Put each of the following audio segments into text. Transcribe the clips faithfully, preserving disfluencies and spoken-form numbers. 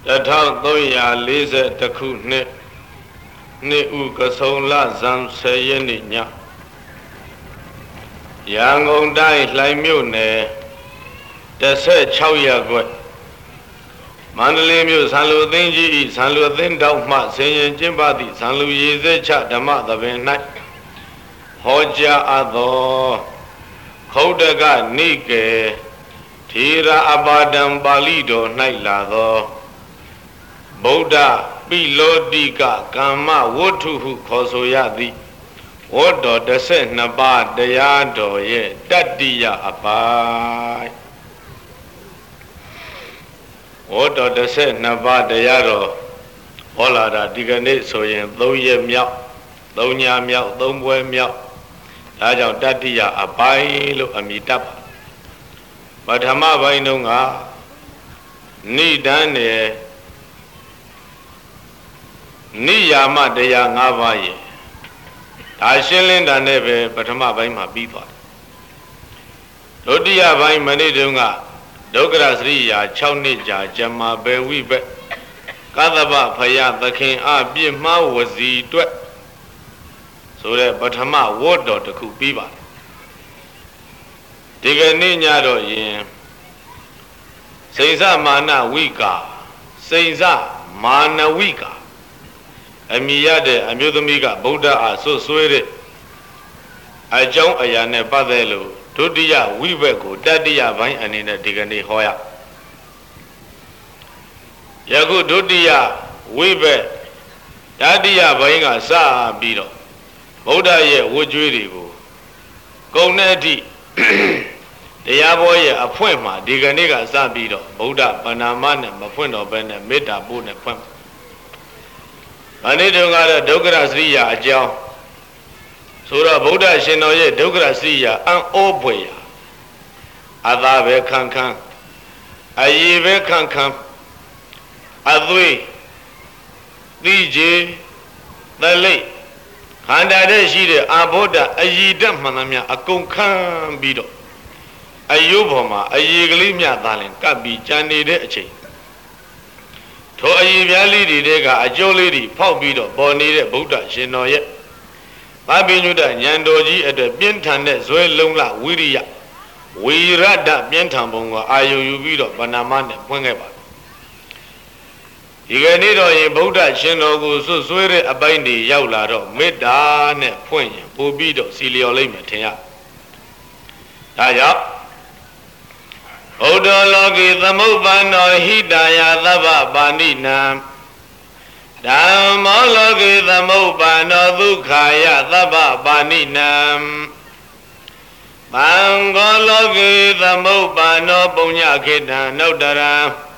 တစ်ထောင်သုံးရာလေးဆယ်တစ်ခုနှစ်နှစ်ဥကဆုံလဇန်ဆယ်ရက်နေ့ညရန်ကုန်တိုင်းလှိုင်မြို့နယ်တစ်ဆယ်ခြောက်ရပ်ကွက်မန္တလေးမြို့ဇန်လူအသင်းကြီး၏ဇန်လူအသင်းတောက်မှဆင်ရင်ကျင်းပသည့်ဇန်လူရည်စဲချဓမ္မသဘင်၌ဟောကြားအပ်သောခုတ်တကနိကေထေရအပါဒံပါဠိတော်၌လာသောဗုဒ္ဓပိလောတိကကမ္မဝတ္ထုဟုခေါ်ဆိုရသည်ဝတ္တော်တစ်ဆယ်နှစ်ပါးတရားတော်ရဲ့တတ္တိယအပိုင်းဝတ္တော်တစ်ဆယ်နှစ်ပါးတရားတော်ဟောလာတာဒီကနေ့ဆိုရင်သုံးရက်မြောက်သုံးညမြောက်သုံးပွဲမြောက်ဒါကြောင့်တတ္တိယအပိုင်းလို့အမည်တပ်ပါပထမပိုင်းတုန်းကနိဒန်းနဲ့နိယာမတရား၅ပါးရဲ့ဒါရှင်းလင်းတာနဲ့ပဲပထမပိုင်းမှာပြီးသွားတယ်ဒုတိယပိုင်းမနေ့တုန်းကဒုက္ခရစရိယာ၆နှစ်ကြာဇမဘေဝိဘကသဗ္ဗဖယသခင်အပြစ်မှားဝစီတွက်ဆိုတဲ့ပထမဝတ်တော်တစ်ခုပြီးပါတယ်ဒီကနေ့ညတော့ယင်စိန်စမာနဝိကာစိန်စမာနဝိကာအမိရတဲ့အမျိုးသမီးကဗုဒ္ဓအားဆွဆွဲတဲ့အကြောင်းအရာနဲ့ပတ်သက်လို့ဒုတိယဝိဘက်ကိုတတိယပိုင်းအနေနဲ့ဒီကနေ့ဟောရယခုဒုတိယဝိဘက်တတိယပိုင်းကစပြီးတော့ဗုဒ္ဓရဲ့ဝတ်ကြွေးတွေကိုကုံတဲ့အထိတရားဘောရဲ့အဖွင့်မှာဒီကနေ့ကစပြီးတော့ဗုဒ္ဓပဏာမနဲ့မဖွင့်တော့ဘဲနဲ့မေတ္တာပို့နဲ့ဖွင့်။ဒါနေ့တုန်းကတော့ဒုက္ခရစရိယာအကြောင်းဆိုတော့ဗုဒ္ဓရှင်တော်ရဲ့ဒုက္ခရစရိယာအံ့ဩဖွယ်ရာအသာပဲခံခံအယေပဲခံခံအသွေးသိကြီးသလိတ်ခန္ဓာတဲ့ရှိတဲ့အာဘောဓအယေတမှန်သမျှအကုန်ခံပြီးတော့အယုဘောမှာအယေကလေးမြသားလင်ကပ်ပြီးကြံနေတဲ့အချိန်ထိုအယေပြားလေးတွေကအကျိုးလေးတွေဖောက်ပြီးတော့ပေါ်နေတဲ့ဗုဒ္ဓရှင်တော်ရဲ့ဗာပိညုတဉာဏ်တော်ကြီးအတွက်ပြင်းထန်တဲ့ဇွဲလုံးလဝိရိယဝိရဒပြင်းထန်ပုံကအာယုယူပြီးတော့ဗဏမနဲ့ဖွင့်ခဲ့ပါတယ်ဒီကနေ့တော့ရင်ဗုဒ္ဓရှင်တော်ကိုဆွဆွဲတဲ့အပိုင်းတွေရောက်လာတော့မေတ္တာနဲ့ဖွင့်ရင်ပို့ပြီးတော့စီလျော်လိမ့်မယ်ထင်ရဒါကြောင့်ဘုဒ္ဓလောကေသမုပ္ပန္နောဟိတယသဗ္ဗပါဏိနံဓမ္မောလောကေသမုပ္ပန္နောဒုက္ခာယသဗ္ဗပါဏိနံသံဃောလောကေသမုပ္ပန္နောပုညခေတံနုတ္တရံ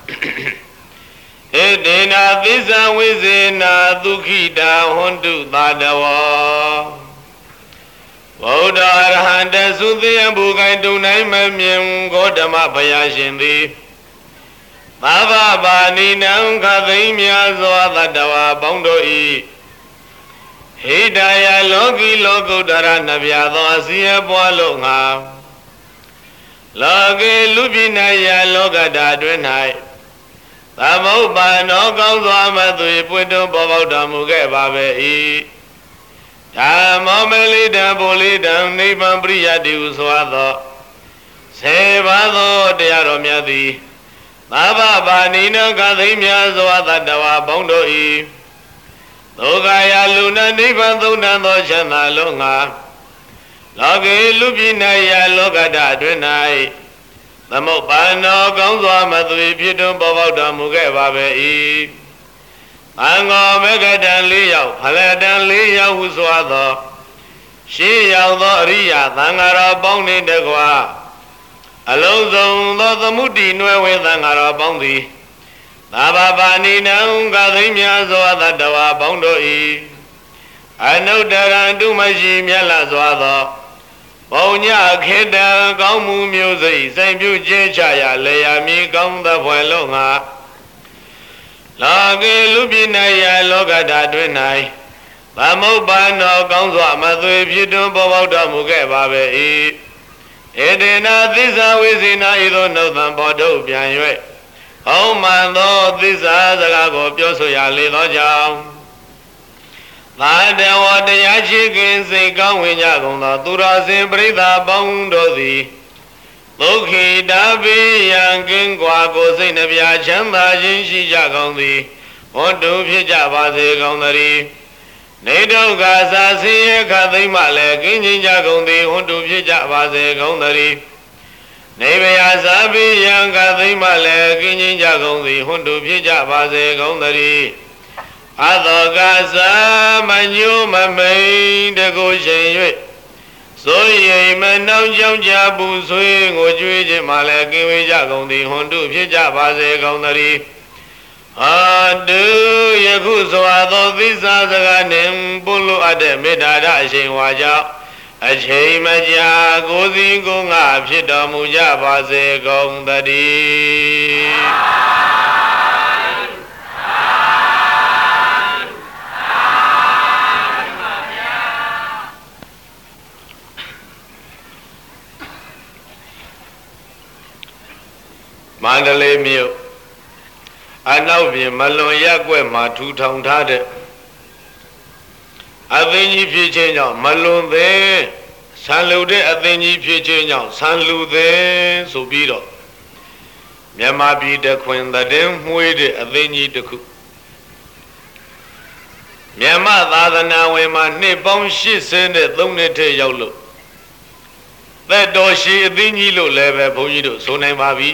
ဧတေနာသစ္စာဝိဇေနာဒုက္ခိတာဟွန္တုသာတဝောဗုဒ္ဓအရဟံတသုသေယံဘူကိုင်တုံနိုင်မမြင်ဂေါတမဘုရားရှင်သည်သဗ္ဗပါဏိနံခသိမ်းမြတ်စွာသတ္တဝါပေါင်းတို့၏ဟိတယလောကီလောကုတ္တရနှပြသောအစီအပွားလို့ငါလောကေလူပိနယလောကတာတွင်၌သမုပ္ပန္နောကောင်းစွာမသွေပွင့်တွန်းပေါ်ပေါက်တော်မူခဲ့ပါပဲ၏ဓမ္မောမလိတံဗုလိတံနိဗ္ဗာန်ပရိယတိဟုဆိုသောဆေပါသောတရားတော်များသည်သဗ္ဗပါဏိနကသိမ်းများစွာသတ္တဝါပေါင်းတို့၏ဒုက္ခယလူနာနိဗ္ဗာန်သုံးတန်သောချမ်းသာလုံးငါလောကေလူပိနယလောကတအတွင်၌သမုပ္ပန္နောကောင်းစွာမသွေဖြစ်တွန်းပေါ်ပေါက်တော်မူခဲ့ပါပဲ၏အံဃောမဂတံ၄ယောက်ဖလတံ၄ယောက်ဟုဆိုသောရှေးရောက်သောအရိယသံဃာတော်ပေါင်းနှင့်တကွာအလုံးစုံသောသမုဒ္ဒိနွယ်ဝင်သံဃာတော်ပေါင်းသည်သဗ္ဗပါဏိနံကသိမ်းများစွာသတ္တဝါပေါင်းတို့၏အနုတ္တရံတုမရှိမြတ်လာစွာသောဘုံညခေတံကောင်းမှုမျိုးစိတ်စိမ်ပြုကျဲချရာလေယာမီကောင်းသဖွယ်လုံးငါလောကေလူပိနယလောကဓာတွင်၌သမုပ္ပန္နောကောင်းစွာမသွေဖြစ်တွန်းပေါ်ပေါက်တော်မူခဲ့ပါပဲ၏ဧတေနာသစ္စာဝိဇိနာဤသို့နှုတ်သံပေါ်ထုတ်ပြန်၍အောင်မှန်သောသစ္စာစကားကိုပြောဆိုရလေသောကြောင့်သာတဝတရားရှိခင်စိတ်ကောင်းဝင်ကြကုန်သောသူတော်စင်ပရိသတ်ပေါင်းတို့သည်ဒုက္ခိတပိယံကင်းကွာကိုစိတ်နှပြချမ်းသာခြင်းရှိကြကုန်သည်ဟောတုဖြစ်ကြပါစေကုန်သတည်းနေဒုက္ခသာဆင်းရဲခသိမ့်မှလည်းကင်းခြင်းကြကုန်သည်ဟောတုဖြစ်ကြပါစေကုန်သတည်းနေဗယသာပိယံခသိမ့်မှလည်းကင်းခြင်းကြကုန်သည်ဟောတုဖြစ်ကြပါစေကုန်သတည်းအသောကသမညုမမိန်တကုရှင်၍ဆိုရိမ်မနှောင်းကြောင့်ကြပူဆွေးကိုကြွေးခြင်းမှလည်းကင်းဝေးကြကုန်သည်ဟွန်တုဖြစ်ကြပါစေကုန်သတည်းအာတုယခုစွာသောသစ္စာစကားနှင့်ပုလို့အပ်တဲ့မေတ္တာရအရှင်ဝါကြောင့်အချိန်မကြာကိုယ်စီကိုယ်ငါဖြစ်တော်မူကြပါစေကုန်သတည်းမန္တလေးမြို့အနောက်ပြင်မလွန်ရက်ွက်မှာထူထောင်ထားတဲ့အသင်းကြီးဖြစ်ခြင်းကြောင့်မလွန်သေးဆန်လူတဲ့အသင်းကြီးဖြစ်ခြင်းကြောင့်ဆန်လူသေးဆိုပြီးတော့မြန်မာပြည်တခွင်သတင်းမှွေးတဲ့အသင်းကြီးတစ်ခုမြန်မာသာသနာဝင်မှာနှစ်ပေါင်း၈၀နဲ့၃နှစ်ထဲရောက်လို့သက်တော်ရှိအသင်းကြီးလို့လည်းပဲဘုန်းကြီးတို့ဆိုနိုင်ပါပြီ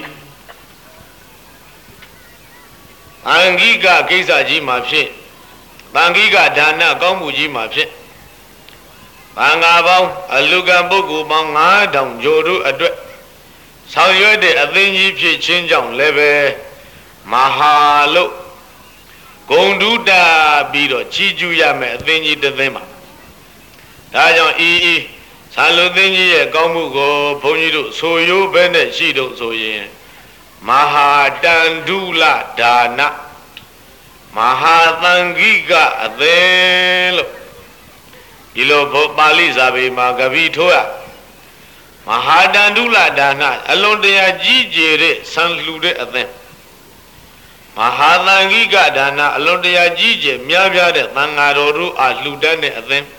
အင်္ဂိကကိစ္စကြီးမှာဖြစ်တန်္ဂိကဒါနကောင်းမှုကြီးမှာဖြစ်ဘင်္ဂါပေါင်းအလူကံပုဂ္ဂိုလ်ပေါင်း၅ထောင်ကျော်တို့အတွက်ဆောင်ရွက်တဲ့အသင်းကြီးဖြစ်ခြင်းကြောင့်လည်းပဲမဟာလို့ဂုံတုတပြီးတော့ကြီးကျူးရမယ်အသင်းကြီးတစ်သင်းပါဒါကြောင့်ဤဤဆာလူသင်းကြီးရဲ့ကောင်းမှုကိုဘုန်းကြီးတို့ဆိုရိုးပဲနဲ့ရှိတော့ဆိုရင်မဟာတန္တုလဒါနမဟာသံဃိကအသင်းလို့ဒီလိုပါဠိစာပေမှာကပိထိုးရမဟာတန္တုလဒါနအလွန်တရာကြီးကျယ်တဲ့ဆံလှူတဲ့အသင်းမဟာသံဃိကဒါနအလွန်တရာကြီးကျယ်များပြားတဲ့သံဃာတော်တို့အားလှူဒန်းတဲ့အသင်း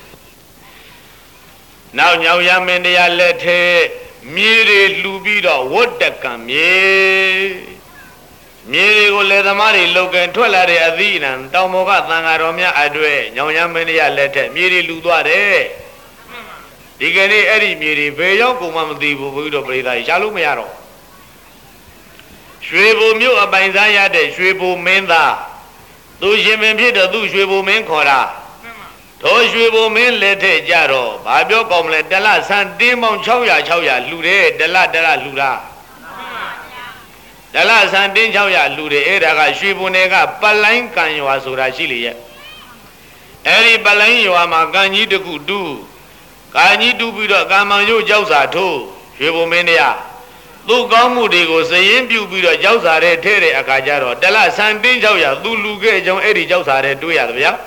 နောက်ညောင်ရမင်းတရားလက်ထဲမြေတွေလှူပြီးတော့ဝတ်တကံမြေမြေတွေကိုလေသမားတွေလောက်ကင်ထွက်လာတဲ့အသီးအနှံတောင်ပေါ်ကသံဃာတော်များအတွေ့ညောင်ရမင်းတရားလက်ထက်မြေတွေလှူသွားတယ်ဒီကနေ့အဲ့ဒီမြေတွေဘယ်ရောက်ကုန်မှမသိဘူးဘုရားတော်ပြိဿရှာလို့မရတော့ရွှေဘုံမြို့အပိုင်စားရတဲ့ရွှေဘုံမင်းသားသူရှင်မင်းဖြစ်တော့သူရွှေဘုံမင်းခေါ်တာတို့ရွှေဘုံမင်းလက်ထက်ကြတော့ဘာပြောကောင်းမလဲတလဆန်တင်းပေါင်း၆၀၀ ၆၀၀လှူတယ်တလတလလှူတာတလဆန်တင်း၆၀၀လှူတယ်အဲ့ဒါကရွှေဘုံတွေကပလိုင်းကံရွာဆိုတာရှိလေရဲ့အဲ့ဒီပလိုင်းရွာမှာကံကြီးတခုတူးကံကြီးတူးပြီးတော့ကံမောင်ရုပ်ကြောက်စာထိုးရွှေဘုံမင်းတရားသူ့ကောင်းမှုတွေကိုစရင်ပြုပြီးတော့ကြောက်စာတဲ့ထဲတဲ့အခါကျတော့တလဆန်တင်း၆၀၀သူလူခဲ့ကြောင်းအဲ့ဒီကြောက်စာတဲ့တွေးရတယ်ဗျာ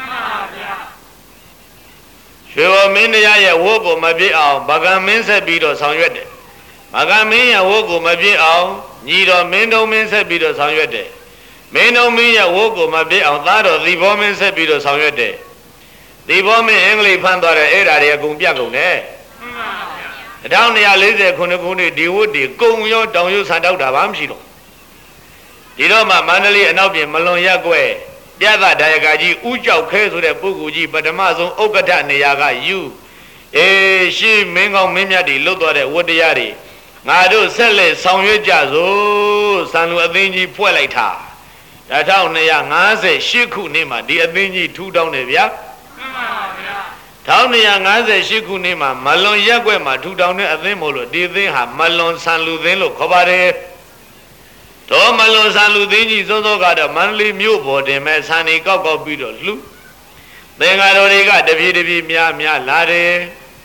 ရွှေဘုံမင်းတရားရဲ့ဝတ်ကိုမပြည့်အောင်ဗကံမင်းဆက်ပြီးတော့ဆောင်ရွက်တယ်ဗကံမင်းရဲ့ဝတ်ကိုမပြည့်အောင်ညီတော်မင်းတော်မင်းဆက်ပြီးတော့ဆောင်ရွက်တယ်မင်းတော်မင်းရဲ့ဝတ်ကိုမပြည့်အောင်သားတော်သီဘောမင်းဆက်ပြီးတော့ဆောင်ရွက်တယ်သီဘောမင်းအင်္ဂလိပ်ဖန်သွားတယ်အဲ့ဒါတွေအကုန်ပြတ်ကုန်တယ်၁၉၄၀ခုနှစ်ခုနှစ်ဒီဝတ်တွေကုံရောတောင်ရုပ်ဆန်တောက်တာဘာမှမရှိတော့ဒီတော့မှမန္တလေးအနောက်ပြင်မလွန်ရက်ွယ်ပြသဒါယကကြီးဥကြောက်ခဲဆိုတဲ့ပုဂ္ဂိုလ်ကြီးပထမဆုံးဥက္ကဋ္ဌနေရာကယူအေးရှေးမင်းကောင်းမင်းမြတ်တွေလွတ်သွားတဲ့ဝတ္တရားတွေငါတို့ဆက်လက်ဆောင်ရွက်ကြစို့စံလူအသင်းကြီးဖွဲ့လိုက်တာ၁၉၅၈ခုနှစ်မှာဒီအသင်းကြီးထူထောင်တယ်ဗျာမှန်ပါဗျာ၁၉၅၈ခုနှစ်မှာမလွန်ရက်ွက်မှာထူထောင်တဲ့အသင်းမို့လို့ဒီအသင်းဟာမလွန်စံလူသင်းလို့ခေါ်ပါတယ်တော်မလွန်ဆန်လူသိကြီးစိုးစိုးကတော့မန္တလေးမြို့ပေါ်တင်မဲ့ဆန်နေကောက်ကောက်ပြီးတော့လှူသင်္ဃာတော်တွေကတပြေးတပြေးများများလာတယ်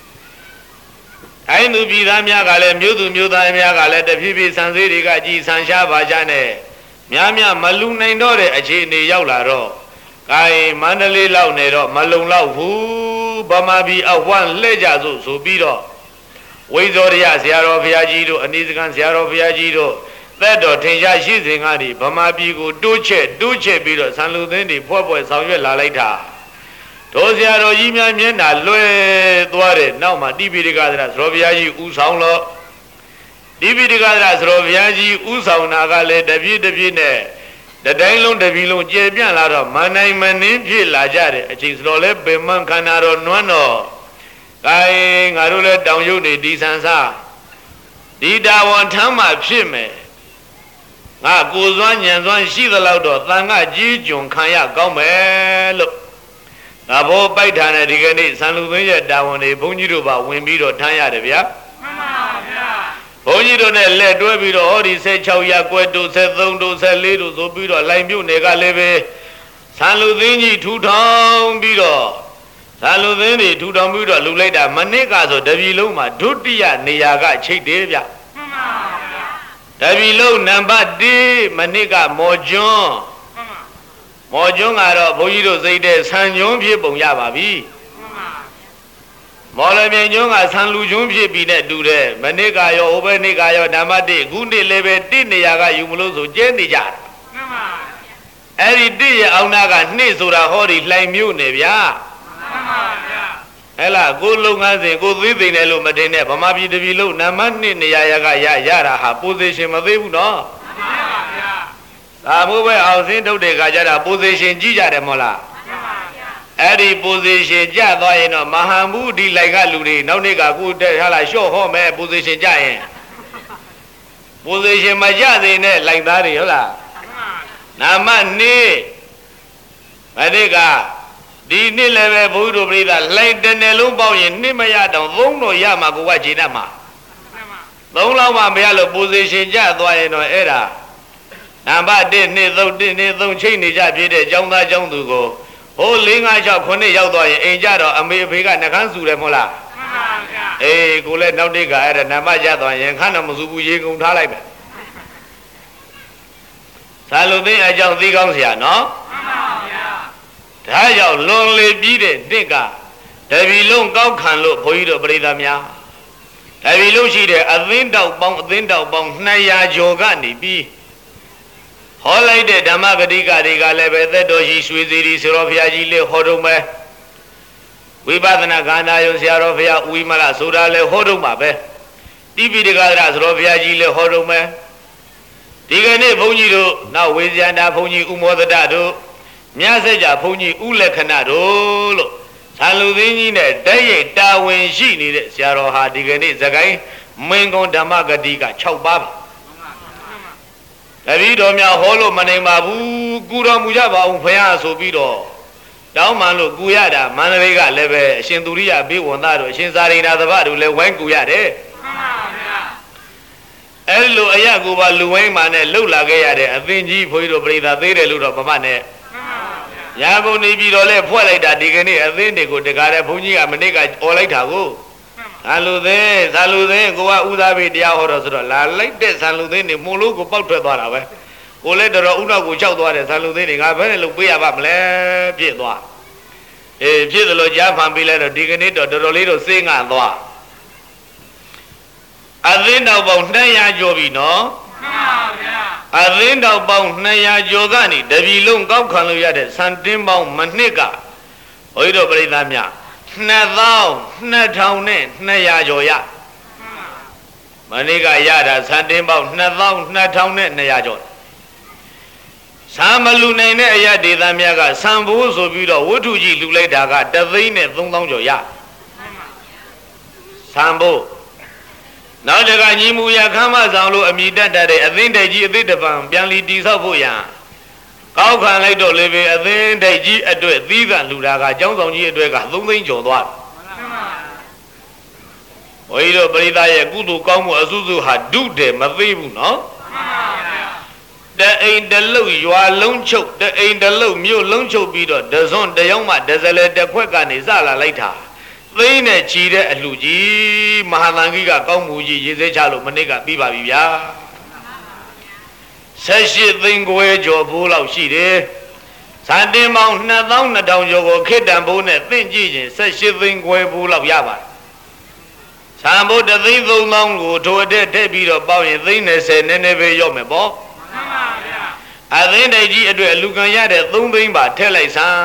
အဲ့သူပြည်သားများကလည်းမြို့သူမြို့သားများကလည်းတပြေးပြေးဆန်သေးတွေကကြည်ဆန်ရှားပါကြနဲ့များများမလူနိုင်တော့တဲ့အခြေအနေရောက်လာတော့ကိုင်မန္တလေးလောက်နေတော့မလုံလောက်ဘူးဗမာပြည်အဝမ်းလှဲ့ကြစို့ဆိုပြီးတော့ဝိဇောရယဆရာတော်ဘုရားကြီးတို့အနိစ္စကံဆရာတော်ဘုရားကြီးတို့သက်တော်ထင်ရှားရှိစဉ်ကနေဗမာပြည်ကိုတိုးချက်တိုးချက်ပြီးတော့ဆန်လူသင်းတွေဖွဲ့ဖွဲ့ဆောင်ရွက်လာလိုက်တာတို့ဆရာတော်ကြီးများမျက်နှာလွှဲသွားတဲ့နောက်မှာတိပိဋကသရသရောဘုရားကြီးဥဆောင်လို့တိပိဋကသရသရောဘုရားကြီးဥဆောင်တာကလည်းတပြည့်တပြည့်နဲ့တတိုင်းလုံးတပြည်လုံးကျေပြန့်လာတော့မနိုင်မနှင်းဖြစ်လာကြတဲ့အချိန်ဆိုတော့လဲပင်မခန္ဓာတော်နွမ်းတော့ကဲငါတို့လည်းတောင်ရုပ်နေဒီဆန်စားဒီတာဝန်ထမ်းမှဖြစ်မယ်ငါကိုယ်စွမ်းဉာဏ်စွမ်းရှိသလောက်တော့သံဃာကြီးကျွန်ခံရကောင်းမယ်လို့ငါဘောပိုက်ထားတဲ့ဒီကနေ့ဆန်လူသိန်းရဲ့တာဝန်တွေဘုန်းကြီးတို့ပါဝင်ပြီးတော့ထမ်းရတယ်ဗျာမှန်ပါဗျာဘုန်းကြီးတို့နဲ့လက်တွဲပြီးတော့ဟောဒီ၁၆ရပ်ကွက်တို့၁၃တို့၁၄တို့ဆိုပြီးတော့လိုင်ပြုတ်နယ်ကလည်းပဲဆန်လူသိန်းကြီးထူထောင်ပြီးတော့ဆန်လူသိန်းတွေထူထောင်ပြီးတော့လူလိုက်တာမနစ်ကဆိုတပြည်လုံးမှာဒုတိယနေရာကချိတ်တယ်ဗျာမှန်ပါဗျာတပြည်လုံးနံပါတ်၁မနစ်ကမော်ကျွန်းမော်ကျွန်းကတော့ဘုန်းကြီးတို့စိတ်တဲ့ဆန်ကျွန်းဖြစ်ပုံရပါပြီမော်လမြိုင်ကျွန်းကဆန်လူကျွန်းဖြစ်ပြီးနဲ့တူတယ်မနစ်ကရောဟိုဘက်နေ့ကရောနံပါတ်၁ခုနှစ်လည်းပဲတစ်နေရာကယူမလို့ဆိုကျဲနေကြတာမှန်ပါအဲ့ဒီတစ်ရဲ့အောင်နာကနှစ်ဆိုတာဟောဒီလှိုင်မြို့နေဗျာမှန်ပါဗျာဟဲ့လားကိုလုံငန်းစဉ်ကိုသေးသိနေလို့မတင်နဲ့ဗမာပြည်တပြည်လုံးနံပါတ်၂နေရာရကရရတာဟာပိုဇီရှင်မသေးဘူးနော်မှန်ပါဗျာဒါမို့ပဲအောင်စင်းထုတ်တဲ့ခါကျတာပိုဇီရှင်ကြည့်ကြတယ်မို့လားမှန်ပါဗျာအဲ့ဒီပိုဇီရှင်ကြသွားရင်တော့မဟာမုဒီလိုက်ကလူတွေနောက်နေ့ကကိုတက်ဟာလားလျှော့ဟောမယ်ပိုဇီရှင်ကြရင်ပိုဇီရှင်မကြသေးနဲ့လိုက်သားတွေဟုတ်လားနံပါတ်၂မနေ့ကဒီနှစ်လည်းပဲဘုရားတို့ပြိဿလိုက်တနယ်လုံးပေါက်ရင်နှစ်မရတော့သုံးတော့ရမှာကိုကခြေတတ်မှာသုံးလောက်မှမရလို့ပိုဇီရှင်ကြသွားရင်တော့အဲ့ဒါနံပါတ်၁နှစ်သုံးတစ်နှစ်သုံးချိန်နေကြပြည့်တဲ့ကျောင်းသားကျောင်းသူကိုဟို၄၅၆ခုနှစ်ရောက်သွားရင်အိမ်ကြတော့အမေအဖေကနှကန်းစုတယ်မဟုတ်လားမှန်ပါဗျာအေးကိုလည်းနောက်တစ်ကအဲ့ဒါနံပါတ်ရသွားရင်ခန်းတော့မစုဘူးရေကုန်ထားလိုက်မယ်သာလူသိအကြောင်းသိကောင်းเสียနော်မှန်ပါဗျာဒါကြောင့်လွန်လေပြီးတဲ့နှစ်ကတပြည်လုံးကောက်ခံလို့ဘုန်းကြီးတို့ပြိဿများတပြည်လုံးရှိတဲ့အသင်းတောက်ပေါင်းအသင်းတောက်ပေါင်းနှစ်ရာကျော်ကနေပြီးဟောလိုက်တဲ့ဓမ္မဂတိကတွေကလည်းပဲသက်တော်ရှိရွှေစီရီဆရာဘုရားကြီးလေးဟောတော်မယ်ဝိပဿနာကန္နာယုံဆရာတော်ဘုရားဥဝိမလဆိုတာလည်းဟောတော်မှာပဲတိပိဋကသရဆရာဘုရားကြီးလည်းဟောတော်မယ်ဒီကနေ့ဘုန်းကြီးတို့နောက်ဝေဇယန္တာဘုန်းကြီးဥမောဒတတို့မြတ်ဆက်ကြဘုန်းကြီးဥလက္ခဏတို့လို့ဆံလူသိင်းကြီးနဲ့တည့်ရိပ်တာဝန်ရှိနေတဲ့ဆရာတော်ဟာဒီကနေ့သခိုင်းမင်းကုံဓမ္မဂတိက၆ပါးပါတပည့်တော်များဟောလို့မနိုင်ပါဘူးကူတော်မူကြပါအောင်ဖယားဆိုပြီးတော့တောင်းမှန်လို့ကူရတာမန္တလေးကလည်းပဲအရှင်သူရိယဘေးဝန်သားတို့အရှင်သာရိဏသဘတို့လည်းဝိုင်းကူရတယ်မှန်ပါဗျာအဲ့လိုအရာကိုပါလူဝိုင်းမှနဲ့လှုပ်လာခဲ့ရတဲ့အသင်ကြီးဘုန်းကြီးတို့ပြိဿသေးတယ်လို့တော့ဗမနဲ့ညာကုန်နေပြီးတော့လဲဖွဲ့လိုက်တာဒီကနေ့အသင်းတွေကိုတကားတဲ့ဘုန်းကြီးကမနေ့ကអော်လိုက်တာကိုဇာလူသင်းဇာလူသင်းကိုကဥသားပေးတရားဟောတော့ဆိုတော့လာလိုက်တဲ့ဇာလူသင်းတွေမုံလို့ကိုပေါက်ထွက်သွားတာပဲကိုလည်းတော်တော်ဥနောက်ကိုကြောက်သွားတယ်ဇာလူသင်းတွေငါဘယ်နဲ့လုပ်ပေးရပါမလဲပြည့်သွားအေးပြည့်တယ်လို့ကြားဖန်ပေးလိုက်တော့ဒီကနေ့တော့တော်တော်လေးတော့စေးငါသွားအသင်းတော်ပေါင်းနှစ်ရာကျော်ပြီနော်မှန်ပါဗျာအသင်းတော်ပေါင်းနှစ်ရာကျော်ကနေတပြည်လုံးကောက်ခံလို့ရတဲ့စံတင်းပေါင်းမနှစ်ကဘုန်းကြီးတို့ပြိဿများနှစ်သောင်းနှစ်ထောင်နဲ့နှစ်ရာကျော်ရမနေ့ကရတာစံတင်းပေါင်းနှစ်သောင်းနှစ်ထောင်နဲ့နှစ်ရာကျော်စံမလူနိုင်တဲ့အရာဒေသများကစံဘိုးဆိုပြီးတော့ဝတ္ထုကြီးလူလိုက်တာကတသိန်းနဲ့သုံးသောင်းကျော်ရစံဘိုးနောက်တကညီမူရခမ်းမဆောင်လို့အမိတတ်တဲ့အသင်းတိုက်ကြီးအသစ်တပံပြန်လီတိဆောက်ဖို့ရန်ကောက်ခံလိုက်တော့လေပဲအသင်းတိုက်ကြီးအတွက်သီးသန့်လူတာကကျောင်းဆောင်ကြီးအတွက်ကသုံးသိန်းကျော်သွားတယ်ဘုန်းကြီးတို့ပရိသတ်ရဲ့ကုသိုလ်ကောင်းမှုအစုစုဟာဒုတယ်မသိဘူးနော်တအိမ်တလုတ်ရွာလုံးချုပ်တအိမ်တလုတ်မြို့လုံးချုပ်ပြီးတော့ဒဇွန်တယောက်မှဒဇလဲတစ်ခွက်ကနေစလာလိုက်တာသိန်းနဲ့ချီတဲ့အလှကြီးမဟာသံဃိကကောင်းမှုကြီးရေစဲချလို့မနေ့ကပြီးပါပြီဗျာဆက်ရှိသိန်းခွဲကျော်ဘိုးလောက်ရှိတယ်ဇန်တင်ပေါင်းနှစ်သောင်းနှစ်ထောင်ကျော်ကိုခေတ္တံဘိုးနဲ့သင်ကြည့်ရင်ဆက်ရှိသိန်းခွဲဘိုးလောက်ရပါတယ်ဆံဖို့တသိန်းသုံးသောင်းကိုထိုအတက်တက်ပြီးတော့ပေါင်းရင်သိန်း20နည်းနည်းပဲရောက်မယ်ပေါ့မှန်ပါဗျာအသိန်းတိုက်ကြီးအတွက်အလူကံရတဲ့သုံးသိန်းပါထည့်လိုက်စမ်း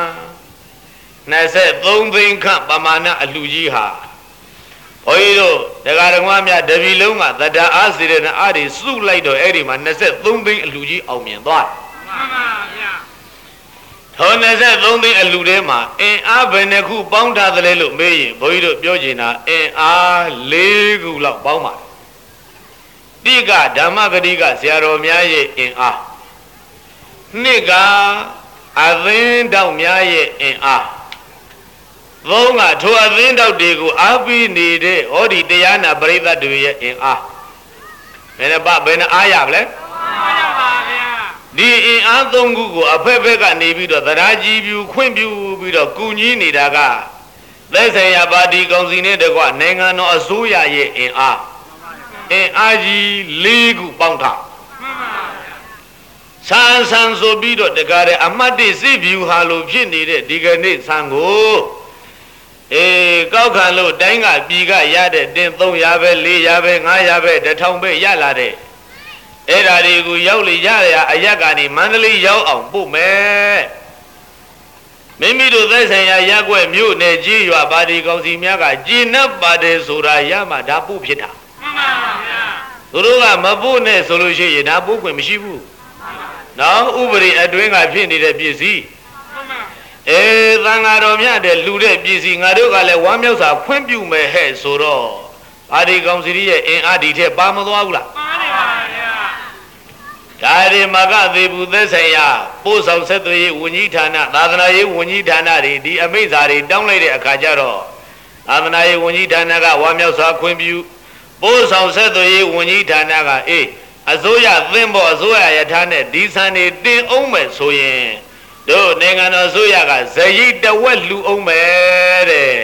23သိန်းခန့်ပမာဏအလူကြီးဟာဘုန်းကြီးတို့တရားတော်များတပီလုံးကသတ္တအားစေရနာအားတွေစုလိုက်တော့အဲ့ဒီမှာ23သိန်းအလူကြီးအောင်မြင်သွားမှန်ပါဗျာထော23သိန်းအလူထဲမှာအင်အားဘယ်နှခုပေါင်းထားသလဲလို့မေးရင်ဘုန်းကြီးတို့ပြောချင်တာအင်အား၄ခုလောက်ပေါင်းပါတယ်တိကဓမ္မဂတိကဆရာတော်များရဲ့အင်အားနှစ်ကအသင်းတောက်များရဲ့အင်အားသုံးကထိုအသင်းတောက်တွေကိုအားပေးနေတဲ့ဟောဒီတရားနာပရိသတ်တွေရဲ့အင်အားဘယ်နှပဘယ်နှအားရပါလဲအားရပါဗျာဒီအင်အားသုံးခုကိုအဖက်ဖက်ကနေပြီးတော့သရာကြီးပြူခွင့်ပြုပြီးတော့ကုညီးနေတာကသက်ဆိုင်ရာပါတီကောင်စီနဲ့တကွနိုင်ငံတော်အစိုးရရဲ့အင်အားအင်အားကြီး၄ခုပေါင်းထားမှန်ပါဗျာဆန်းဆန်းဆိုပြီးတော့တကားတဲ့အမတ်တိစိဗျူဟာလို့ဖြစ်နေတဲ့ဒီကနေ့ဆန်းကိုအေးကောက်ခံလို့တိုင်းကပြည်ကရတဲ့တင်၃ရာပဲ၄ရာပဲ၅ရာပဲတစ်ထောင်ပဲရလာတဲ့အဲ့ဓာတွေကိုရောက်လေရရအရက်ကနေမန္တလေးရောက်အောင်ပို့မယ်မိမိတို့သက်ဆိုင်ရာရက်ွက်မြို့နယ်ကြီးရွာပါတီကောင်စီများကကျင့်납ပါတယ်ဆိုတာရမှဒါပို့ဖြစ်တာမှန်ပါဗျာသူတို့ကမပို့နဲ့ဆိုလို့ရှိရင်ဒါပို့ခွင့်မရှိဘူးနော်ဥပဒေအတွင်းကဖြစ်နေတဲ့ပစ္စည်းအေးသံဃာတော်များတဲ့လူတဲ့ပစ္စည်းငါတို့ကလည်းဝမ်းမြောက်စွာခွင့်ပြုမယ်ဟဲ့ဆိုတော့ပါတီကောင်စီရဲ့အင်အားဒီထက်ပါမသွားဘူးလားပါပါဗျာဒါရီမကသေးဘူးသက်ဆိုင်ရာပို့ဆောင်ဆက်သွယ်ရေးဝန်ကြီးဌာနသာသနာရေးဝန်ကြီးဌာနတွေဒီအမိန့်စာတွေတောင်းလိုက်တဲ့အခါကျတော့သာသနာရေးဝန်ကြီးဌာနကဝမ်းမြောက်စွာခွင့်ပြုပို့ဆောင်ဆက်သွယ်ရေးဝန်ကြီးဌာနကအေးအစိုးရသင်္ဘောအစိုးရယထာနဲ့ဒီဆန်တွေတင်အောင်မယ်ဆိုရင်တို့နိုင်ငံတော်ဆိုရကဇရိတဝက်လူအောင်မယ်တဲ့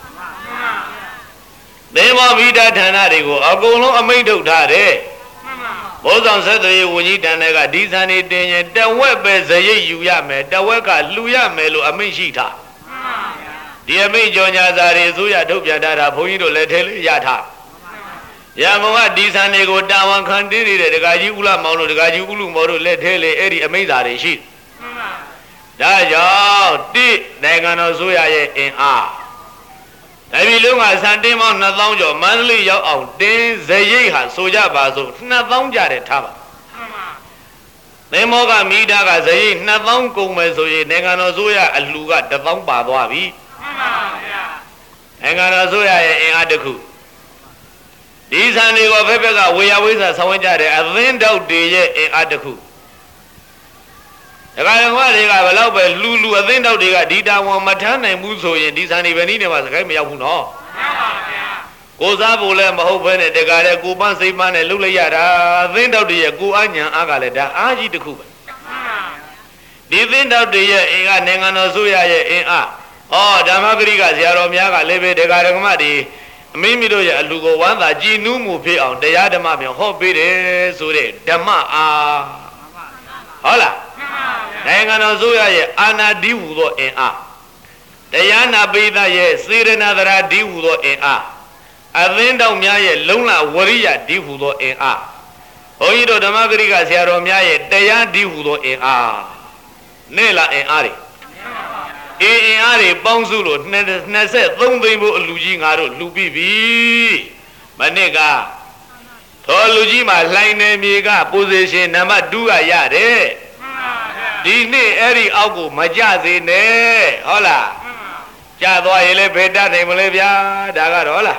သေမောဗိဒဌာနတွေကိုအကုန်လုံးအမိန့်ထုတ်ထားတယ်ဘိုးဆောင်ဆက်သွယ်ရေးဝန်ကြီးဌာနကဒီဆန်နေတင်ရင်တဝက်ပဲဇရိယူရမယ်တဝက်ကလှူရမယ်လို့အမိန့်ရှိထားဒီအမိန့်ကြော်ညာစာတွေဆိုရထုတ်ပြန်ထားတာဘုန်းကြီးတို့လည်းထဲလေးရထားရမုံကဒီဆန်တွေကိုတာဝန်ခံတည်နေတဲ့ဒကာကြီးဦးလာမောင်တို့ဒကာကြီးဦးလူမော်တို့လက်ထဲလေအဲ့ဒီအမိန့်စာတွေရှိဒါကြောင့်တိနိုင်ငံတော်ဆိုရရဲ့အင်အားဒါပြီလုံးကစံတင်းပေါင်းနှစ်သောင်းကျော်မန္တလေးရောက်အောင်တင်းဇရိတ်ဟာဆိုကြပါစို့နှစ်သောင်းကြတယ်ထားပါသင်္ဘောကမိသားကဇရိတ်နှစ်သောင်းကုန်မယ်ဆိုရင်နိုင်ငံတော်ဆိုရအလူကတစ်သောင်းပါသွားပြီမှန်ပါဗျာနိုင်ငံတော်ဆိုရရဲ့အင်အားတစ်ခုဒီဆန်တွေကိုဖက်ဖက်ကဝေယဝိဇ္ဇာဆောင်းကြတယ်အသင်းတောက်တွေရဲ့အင်အားတစ်ခုဒကာရမတွေကဘယ်တော့ပဲလူလူအသင်းတောက်တွေကဒီတာဝန်မထမ်းနိုင်ဘူးဆိုရင်ဒီဆန်တွေပဲနီးနေမှာစကိုင်းမရောက်ဘူးနော်မှန်ပါဗျာကိုစားဖို့လည်းမဟုတ်ဘဲနဲ့ဒကာတဲ့ကိုပန်းစိတ်ပန်းနဲ့လှုပ်လိုက်ရတာအသင်းတောက်တွေရဲ့ကိုအညာအားကလည်းဒါအားကြီးတစ်ခုပဲဒီအသင်းတောက်တွေရဲ့အင်ကနိုင်ငံတော်ဆိုရရဲ့အင်အားဩဓမ္မဂရိကဆရာတော်များကလည်းပဲဒကာရမတွေအမိမိတို့ရဲ့အလူကိုဝမ်းသာကြည်နူးမှုဖြစ်အောင်တရားဓမ္မပြန်ဟောပေးတယ်ဆိုတဲ့ဓမ္မအားဟုတ်လားနိုင်ငံတော်ဆိုရရဲ့အာနာဒီဟူသောအင်အားတရားနာပိသရဲ့စေရနာသရာဒီဟူသောအင်အားအသင်းတော်များရဲ့လုံလဝရိယဒီဟူသောအင်အားဘုန်းကြီးတို့ဓမ္မဂရိကဆရာတော်များရဲ့တရားဒီဟူသောအင်အားနဲ့လာအင်အားတွေအင်အင်အားတွေပေါင်းစုလို့နှစ်ဆက်သုံးသိန်းဖို့အလူကြီးငါတို့လူပြီးပြီမနစ်ကသောလူကြီးမှာလှိုင်းနေမြေက position နံပါတ်2ကရတယ်ဒီနေ့အဲ့ဒီအောက်ကိုမကြသေးနဲ့ဟုတ်လားကြသွားရင်လည်းဘယ်တတ်နိုင်မလဲဗျာဒါကတော့ဟုတ်လား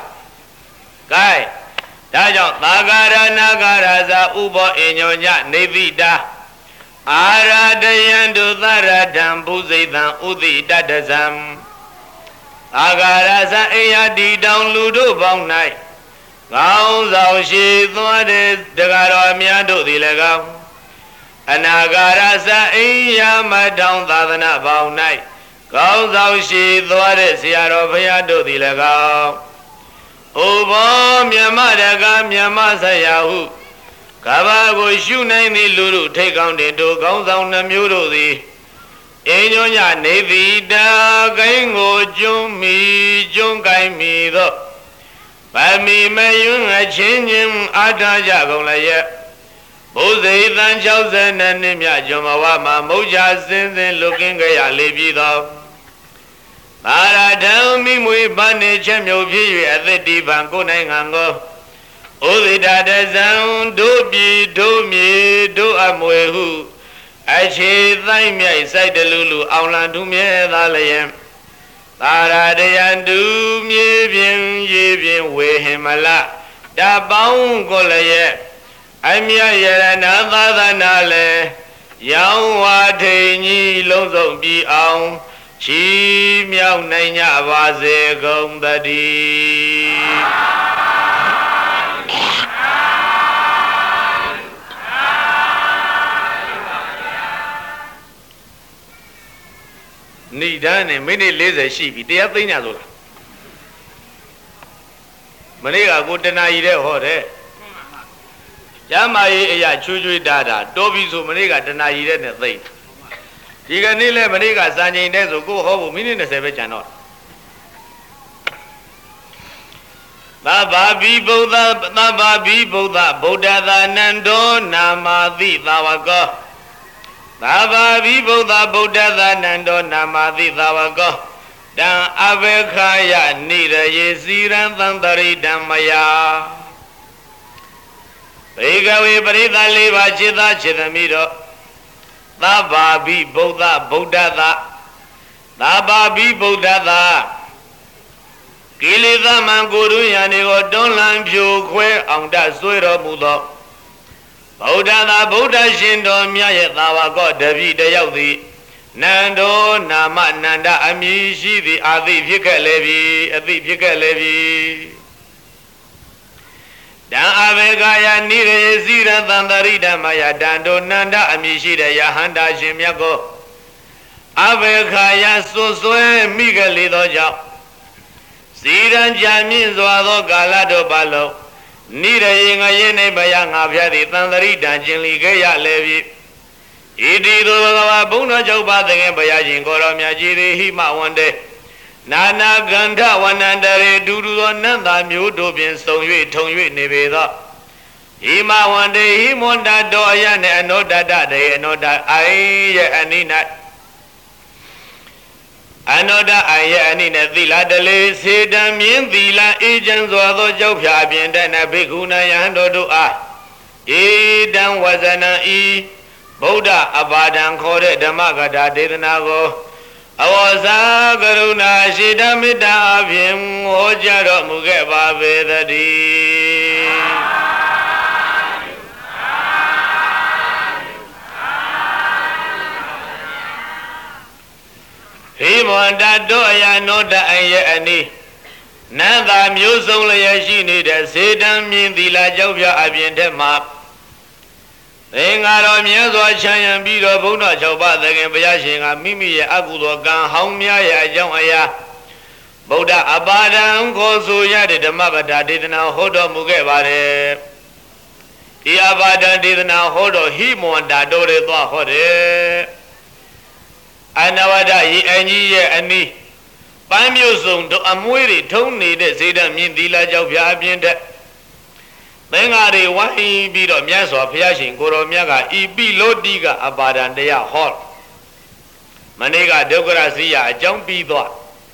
gain ဒါကြောင့်သာဂရနာဂရဇာဥဘောအညောညနေတိတာအာရတယံဒုသရတံဘုဇိတံဥတိတတ္တဇံသာဂရဇာအိယတိတောင်လူတို့ပေါင်း၌ကောင်းဆောင်ရှိသွားတဲ့တကားတော်များတို့သည်လည်းကောင်းအနာဂါရသအိယမတောင်သာသနာပေါင်း၌ကောင်းဆောင်ရှိသွားတဲ့ဆရာတော်ဘုရားတို့သည်လည်းကောင်းဥဘောမြမတကမြမဆရာဟုကဘာကိုရှုနိုင်သည့်လူတို့ထိတ်ကောင်းတဲ့တို့ကောင်းဆောင်နှမျိုးတို့သည်အင်းညွညနေသည်တာကိုင်းကိုကျွန်းမီကျွန်းကိုင်းမီသောဘဗမီမယွန်းအချင်းချင်းအားထားကြကုန်လည်းရဲ့ဘုဇေတန်၆၀နှစ်မြကျွမ်းဘဝမှာမုတ်ချစင်းစင်းလွတ်ကင်းကြရလေပြီသောသာရထံမိမွေပန်းနေချက်မျိုးဖြစ်၍အသက်ဒီပံကိုနိုင်ငံကိုဩဇိတာတဇံတို့ပြည်တို့မြေတို့အမွေဟုအခြေသိုက်မြိုက်စိုက်တလူလူအောင်လံထူးမြဲသာလျင်သာရတယံတူမြေပြင်ရေပြင်ဝေဟင်မလတပေါင်းကိုလည်းရဲ့အမြတ်ရဏသာသနာလေရောင်းဝါထိန်ကြီးလုံးစုံပြီးအောင်ချီးမြှောက်နိုင်ကြပါစေကုန်သတည်းနိဒာနဲ့မိနစ်၄၀ရှိပြီတရားသိညာဆိုတာမနေ့ကကိုတနာရီတဲ့ဟောတဲ့ကျမ်းမာရေးအရာချွေးချွေးတာတာတိုးပြီဆိုမနေ့ကတနာရီတဲ့နဲ့သိဒီကနေ့လဲမနေ့ကစံချိန်တဲ့ဆိုကိုဟောဖို့မိနစ်၂၀ပဲကျန်တော့သဗ္ဗဗိဗုဒ္ဓသဗ္ဗဗိဗုဒ္ဓဗုဒ္ဓသာနန္တောနာမာတိသာဝကောသဗ္ဗဗိဗုဒ္ဓဗုဒ္ဓသာနန္တောနာမာတိသာဝကောတံအဘေခာယနိရယေစီရံသံတရိဓမ္မယဘေကဝေပရိသလေးပါခြေသားခြေသမီးတို့သဗ္ဗဗိဗုဒ္ဓဗုဒ္ဓသာသဗ္ဗဗိဗုဒ္ဓသာကိလေသာမံကိုရုယံတွေကိုတွန်းလှန်ဖြိုခွဲအောင်တဆွေတော်မူသောဗုဒ္ဓသာဗုဒ္ဓရှင်တော်မြတ်ရဲ့သာဝကောတပိတယောက်သည်နန္တောနာမနန္ဒအမည်ရှိသည်အာသိဖြစ်ခဲ့လေပြီအသိဖြစ်ခဲ့လေပြီတံအဘေကာယနိရေစီရသံတရိဓမ္မယတံတောနန္ဒအမည်ရှိတဲ့ယဟန္တာရှင်မြတ်ကိုအဘေကာယစွဆွဲမိကလေးသောကြောင့်စီရန်ကြမြင့်စွာသောကာလတို့ပါလုံးနိရေငရေနေဘယငါဖျားသည်သံတရိတံကျင်လီခဲ့ရလေပြီဣတိသောဘဂဝါဘုန်းတော်ချုပ်ပါသခင်ဘုရားရှင်ကိုရောမြတ်ကြီးသည်ဟိမဝန္တေနာနာကန္ဓဝနန္တရေဒူဒူသောနန္တာမျိုးတို့ဖြင့်ဆုံ၍ထုံ၍နေပေသောဟိမဝန္တေဟိမွန်တတောအယနှင့်အနောတတတေအနောတအိုင်ရဲ့အနိ၌အနောတအိုင်ရဲ့အနိ၌သီလတလေစေတံမြင်းသီလအေးချမ်းစွာသောကြောက်ဖြာပြင်တဲ့နဘိက္ခုနာယဟန်တို့တို့အားဧတံဝဇနံဤဗုဒ္ဓအပါဒံခေါ်တဲ့ဓမ္မကထာဒေသနာကိုအဝဇာကရုဏာရှိတမေတ္တာအဖြင့်ဟောကြားတော်မူခဲ့ပါပေသတည်းဟိမန္တတောအယနောတအရဲ့အနိနန္တာမျိုးစုံလျက်ရှိနေတဲ့စေတံမြင်သီလာကြောက်ပြအပြင်ထက်မှာသင်္ဃာတော်မြတ်စွာချမ်းရံပြီးတော့ဘုန်းတော်၆ပါးသခင်ဘုရားရှင်ကမိမိရဲ့အကုသိုလ်ကံဟောင်းများရဲ့အကြောင်းအရာဗုဒ္ဓအပါဒံခေါ်ဆိုရတဲ့ဓမ္မပဒဒေသနာဟောတော်မူခဲ့ပါတယ်ဒီအပါဒံဒေသနာဟောတော်ဟိမဝန္တာတော်တွေသွားဟောတယ်အနဝဒရေအကြီးရဲ့အနီးပန်းမျိုးစုံတို့အမွေးတွေထုံးနေတဲ့စေတမြင့်သီလကြောက်ပြအပြင်းတဲ့သင်္ဃာတွေဝိုင်းပြီးတော့မြတ်စွာဘုရားရှင်ကိုရောမြတ်ကဤပိလောတိကအပါဒံတရားဟောမနေ့ကဒုက္ခရစီယအကြောင်းပြီးသွား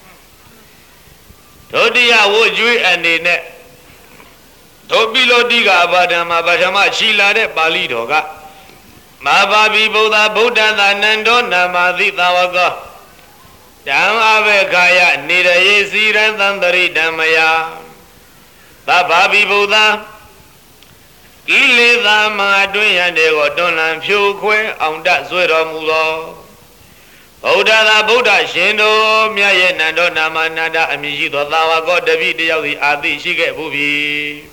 ဒုတိယဝိကျွေးအနေနဲ့ဒုပိလောတိကအပါဒံမှာပထမခြီလာတဲ့ပါဠိတော်ကမဟာဗိဗုဒ္ဓဗုဒ္ဓသာနန္တောနာမာတိသာဝကောဓမ္မအဘေခာယနေရယေစီရံသံတရိဓမ္မယသဗ္ဗဗိဗုဒ္ဓကိလေသာမှာအတွင်းရတဲ့ကိုတွန်းလှန်ဖြိုခွဲအောင်တဆွဲတော်မူသောဗုဒ္ဓသာဗုဒ္ဓရှင်တို့မြတ်ရဲ့နန္ဒောနာမနန္ဒအမည်ရှိသောသာဝကောတပိတယောက်သည်အာသိရှိခဲ့ဘူးပြီ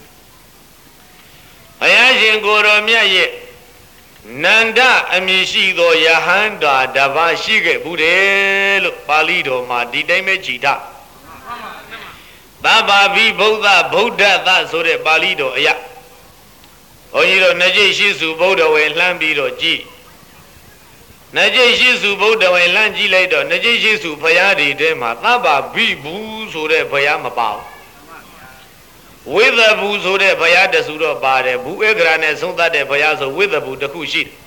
ဘုရားရှင်ကိုရောမြတ်ရဲ့နန္ဒအမည်ရှိသောယဟန္တာတပါးရှိခဲ့ဘူးတယ်လို့ပါဠိတော်မှာဒီတိုင်းပဲကြည်ထားသဗ္ဗဗိဗုဒ္ဓဗုဒ္ဓသဆိုတဲ့ပါဠိတော်အရာဘုန်းကြီးတို့နှစ်ကျိတ်ရှိစုဗုဒ္ဓဝေလှမ်းပြီးတော့ကြည်နှစ်ကျိတ်ရှိစုဗုဒ္ဓဝေလှမ်းကြည့်လိုက်တော့နှစ်ကျိတ်ရှိစုဘုရားတွေထဲမှာသဗ္ဗဗိဘူးဆိုတဲ့ဘုရားမပါဘူးဝဝိသဘူဆိုတဲ့ဘုရားတဆူတော့ပါတယ်ဘူဧကရာနဲ့သုံးသတ်တဲ့ဘုရားဆိုဝိသဘူတစ်ခုရှိတယ်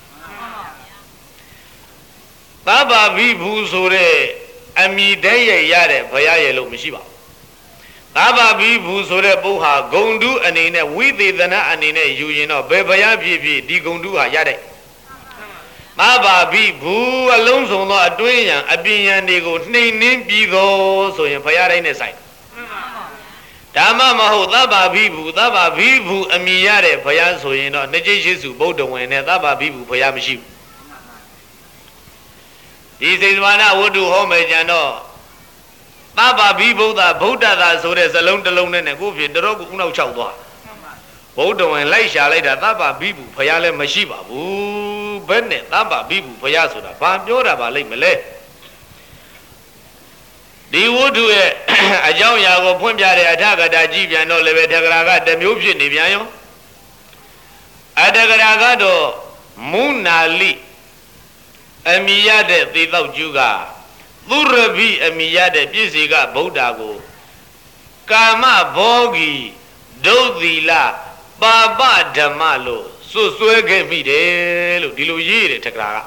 သဗ္ဗဗိဘူဆိုတဲ့အမိတည်းရရတဲ့ဘုရားရဲ့လို့မရှိပါဘူးသဗ္ဗဗိဘူဆိုတဲ့ပုဟာဂုံတုအနေနဲ့ဝိသေသနာအနေနဲ့ယူရင်တော့ဘယ်ဘုရားဖြစ်ဖြစ်ဒီဂုံတုဟာရတဲ့သဗ္ဗဗိဘူအလုံးစုံသောအတွင်းယံအပြင်ယံတွေကိုနှိမ်နှင်းပြီးသောဆိုရင်ဘုရားတိုင်းနဲ့ဆိုင်ဓမ္မမဟုတ်သဗ္ဗဗိဘူသဗ္ဗဗိဘူအမိရတဲ့ဘုရားဆိုရင်တော့နှစ်ကျိတ်ရှိစုဗုဒ္ဓဝင်နဲ့သဗ္ဗဗိဘူဘုရားမရှိဘူးဒီစေတဝါဒဝတ္ထုဟောမယ်ကြံတော့သဗ္ဗဗိဗုဒ္ဓဗုဒ္ဓသာဆိုတဲ့ဇလုံးတစ်လုံးနဲ့ကိုယ်ဖြစ်တော်ကိုဥနောက်ချောက်သွားဗုဒ္ဓဝင်လိုက်ရှာလိုက်တာသဗ္ဗဗိဘူဘုရားလည်းမရှိပါဘူးဘယ်နဲ့သဗ္ဗဗိဘူဘုရားဆိုတာဘာပြောတာပါလိမ့်မလဲဒီဝတ္ထုရဲ့အကြောင်းအရာကိုဖွင့်ပြတဲ့အထကတာကြည့်ပြန်တော့လည်းပဲတက္ကရာကတစ်မျိုးဖြစ်နေပြန်ရောအတက္ကရာကတော့မုနာလိအမိရတဲ့သေသောကျူးကသုရဗိအမိရတဲ့ပြည့်စေကဗုဒ္ဓကိုကာမဘောဂီဒုသီလပါပဓမ္မလို့စွတ်စွဲခဲ့မိတယ်လို့ဒီလိုရေးတယ်တက္ကရာက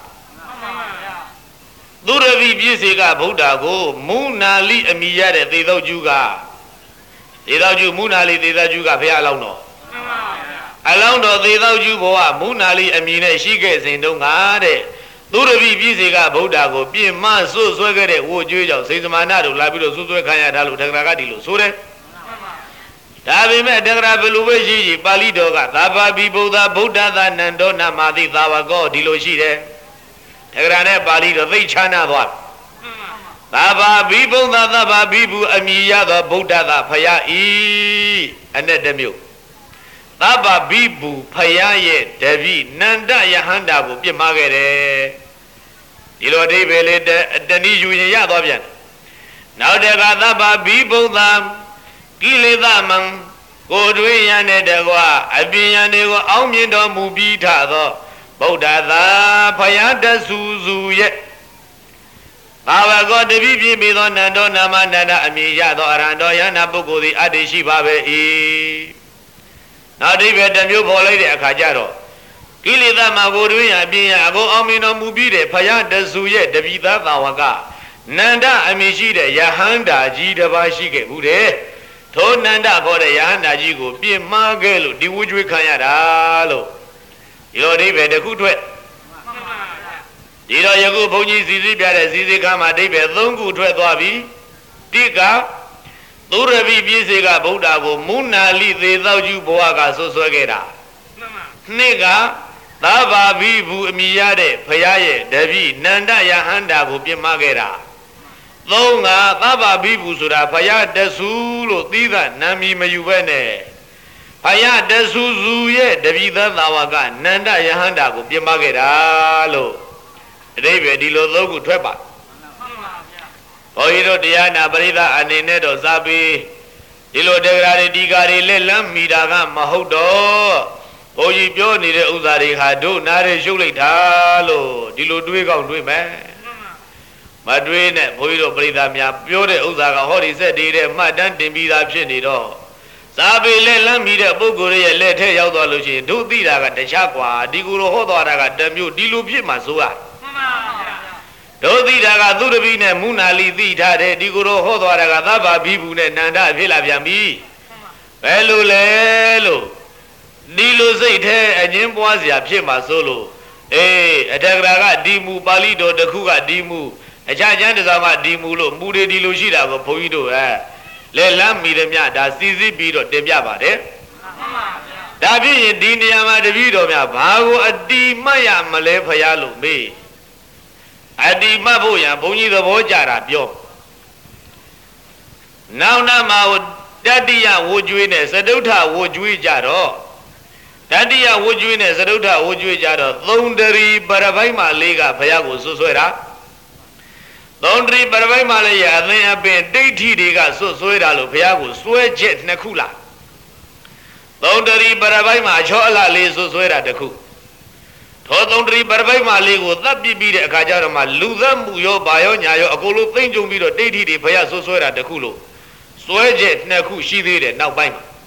သုရဗိပြည့်စေကဗုဒ္ဓကိုမုနာလိအမိရတဲ့သေသောကျူးကသေသောကျူးမုနာလိသေသောကျူးကဘုရားအလောင်းတော်အလောင်းတော်သေသောကျူးဘဝမုနာလိအမိနဲ့ရှိခဲ့စဉ်တုန်းကတဲ့သုရဗိပြည့်စေကဗုဒ္ဓကိုပြင်းမဆွဆွဲခဲ့တဲ့ဝိုကျွေးကြောင့်စေစမာနတို့လာပြီးတော့ဆွဆွဲခံရတာလို့တက္ကရာကဒီလိုဆိုတယ်ဒါပေမဲ့တက္ကရာဘယ်လိုပဲရှိရှိပါဠိတော်ကသဗ္ဗဗိဗုဒ္ဓဗုဒ္ဓသာနန္ဒောနမာတိသာဝကောဒီလိုရှိတယ်တက္ကရာနဲ့ပါဠိတော်သိချာနာသွားသဗ္ဗဗိဗုဒ္ဓသဗ္ဗဗိဘူအမိရသောဗုဒ္ဓသာဖယားဤအနဲ့တစ်မျိုးသဗ္ဗဗိဘူဖယားရဲ့တပည့်နန္ဒယဟန္တာကိုပြစ်မှားခဲ့တယ်ဒီလိုအဓိပ္ပာယ်လေးတဏှိယူရင်ရသွားပြန်နောက်တကသဗ္ဗဗိဗုဒ္ဓကိလေသာမံကိုတွင်ရတဲ့တကွာအပြင်ယံတွေကိုအောင်းမြင်တော်မူပြီးထသောဗုဒ္ဓသာဖယားတဆူစုရဲ့ဘာဝကောတပိပြည့်ပြီးသောနန္ဒောနာမနန္ဒအမည်ရသောအရဟံတော်ယန္နာပုဂ္ဂိုလ်သည်အတ္တိရှိပါပဲ၏နောက်ဒီပဲတစ်မျိုးပေါ်လိုက်တဲ့အခါကျတော့ကိလေသာမှာကိုတွင်ရအပြင်ရအကုန်အောင်မြင်တော်မူပြီးတဲ့ဖယားတဆူရဲ့တပိသားသာဝကနန္ဒအမည်ရှိတဲ့ယဟန္တာကြီးတစ်ပါးရှိခဲ့ဘူးတဲ့ထိုနန္ဒခေါ်တဲ့ယဟန္တာကြီးကိုပြစ်မှားခဲ့လို့ဒီဝကျွေးခံရတာလို့ဒီလိုအိဗယ်တစ်ခုထွက်ဒီတော့ယခုဘုန်းကြီးစီစီပြတဲ့စီစီခါမှာအိဗယ်သုံးခုထွက်သွားပြီတိကသုရဗိပြည့်စေကဗုဒ္ဓကိုမုနာလိသေသောကျူဘဝကဆွဆွဲခဲ့တာနှစ်ကသဗ္ဗဗိဘူအမိရတဲ့ဘုရားရဲ့တပည့်နန္ဒယဟန္တာကိုပြစ်မှားခဲ့တာသုံးကသဗ္ဗဗိဘူဆိုတာဘုရားတဆူလို့သီးသနာမည်မယူပဲနဲ့ဘုရားတဆူစုရဲ့တပည့်သားသာဝကနန္ဒယဟန္တာကိုပြစ်မှားခဲ့တာလို့အတိပ္ပယ်ဒီလိုသုံးခုထွက်ပါဘုန်းကြီးတို့တရားနာပရိသတ်အနေနဲ့တော့စာပေဒီလိုတက္ကရာတွေဒီကာတွေလက်လမ်းမိတာကမဟုတ်တော့ဘုန်းကြီးပြောနေတဲ့ဥစ္စာတွေဟာတို့နားရရှုပ်လိုက်တာလို့ဒီလိုတွေးကောင်းတွေးမယ်မတွေးနဲ့ဘုန်းကြီးတို့ပရိသတ်များပြောတဲ့ဥစ္စာကဟောဒီစက်တွေတဲ့မှတ်တမ်းတင်ပြီးသားဖြစ်နေတော့စာပေလက်လမ်းမိတဲ့ပုဂ္ဂိုလ်ရဲ့လက်ထဲရောက်သွားလို့ရှိရင်တို့သိတာကတခြားกว่าဒီကူလိုဟောသွားတာကတမျိုးဒီလိုဖြစ်မှဆိုရတို့သိတာကသုရပိနဲ့မုနာလိသိထားတယ်ဒီကိုယ်တော်ဟောသွားတာကသဗ္ဗဗိဘူနဲ့နန္ဒဖြစ်လာပြန်ပြီဘယ်လိုလဲလို့ဒီလိုစိတ်แท้အငင်းပွားเสียဖြစ်မှာဆိုလို့အေးအတ္တကရာကဒီမူပါဠိတော်တစ်ခုကဒီမူအခြားကျမ်းတစ်စောင်ကဒီမူလို့မူတွေဒီလိုရှိတာကိုဘုန်းကြီးတို့အဲလက်လမ်းမိတယ်မြဒါစီစစ်ပြီးတော့တင်ပြပါတယ်ဒါဖြစ်ရင်ဒီနေရာမှာတပည့်တော်များဘာကိုအတိမတ်ရမလဲဖရားလို့မေးအတိမတ်ဖို့ရန်ဘုန်းကြီးသဘောကြတာပြောနောက်နာမှာတတိယဝကျွေးနဲ့စတုထဝကျွေးကြတော့တတိယဝကျွေးနဲ့စတုထဝကျွေးကြတော့သုံးတရီပရပိုက်မှလေးကဘုရားကိုဆွဆွဲတာသုံးတရီပရပိုက်မှလေးရအသင်အပင်ဒိဋ္ဌိတွေကဆွဆွဲတာလို့ဘုရားကိုဆွဲချက်နှစ်ခုလားသုံးတရီပရပိုက်မှအချောအလှလေးဆွဆွဲတာတစ်ခုသောသုံးတရီပရပိုက်မှလေးကိုသတ်ပြပြီးတဲ့အခါကျတော့မှလူသက်မှုရောဘာရောညာရောအကုန်လုံးသိမ့်ကြုံပြီးတော့ဒိဋ္ဌိတွေဘုရားဆွဆွဲတာတစ်ခုလို့စွဲချက်နှစ်ခုရှိသေးတယ်နောက်ပိုင်းမှာ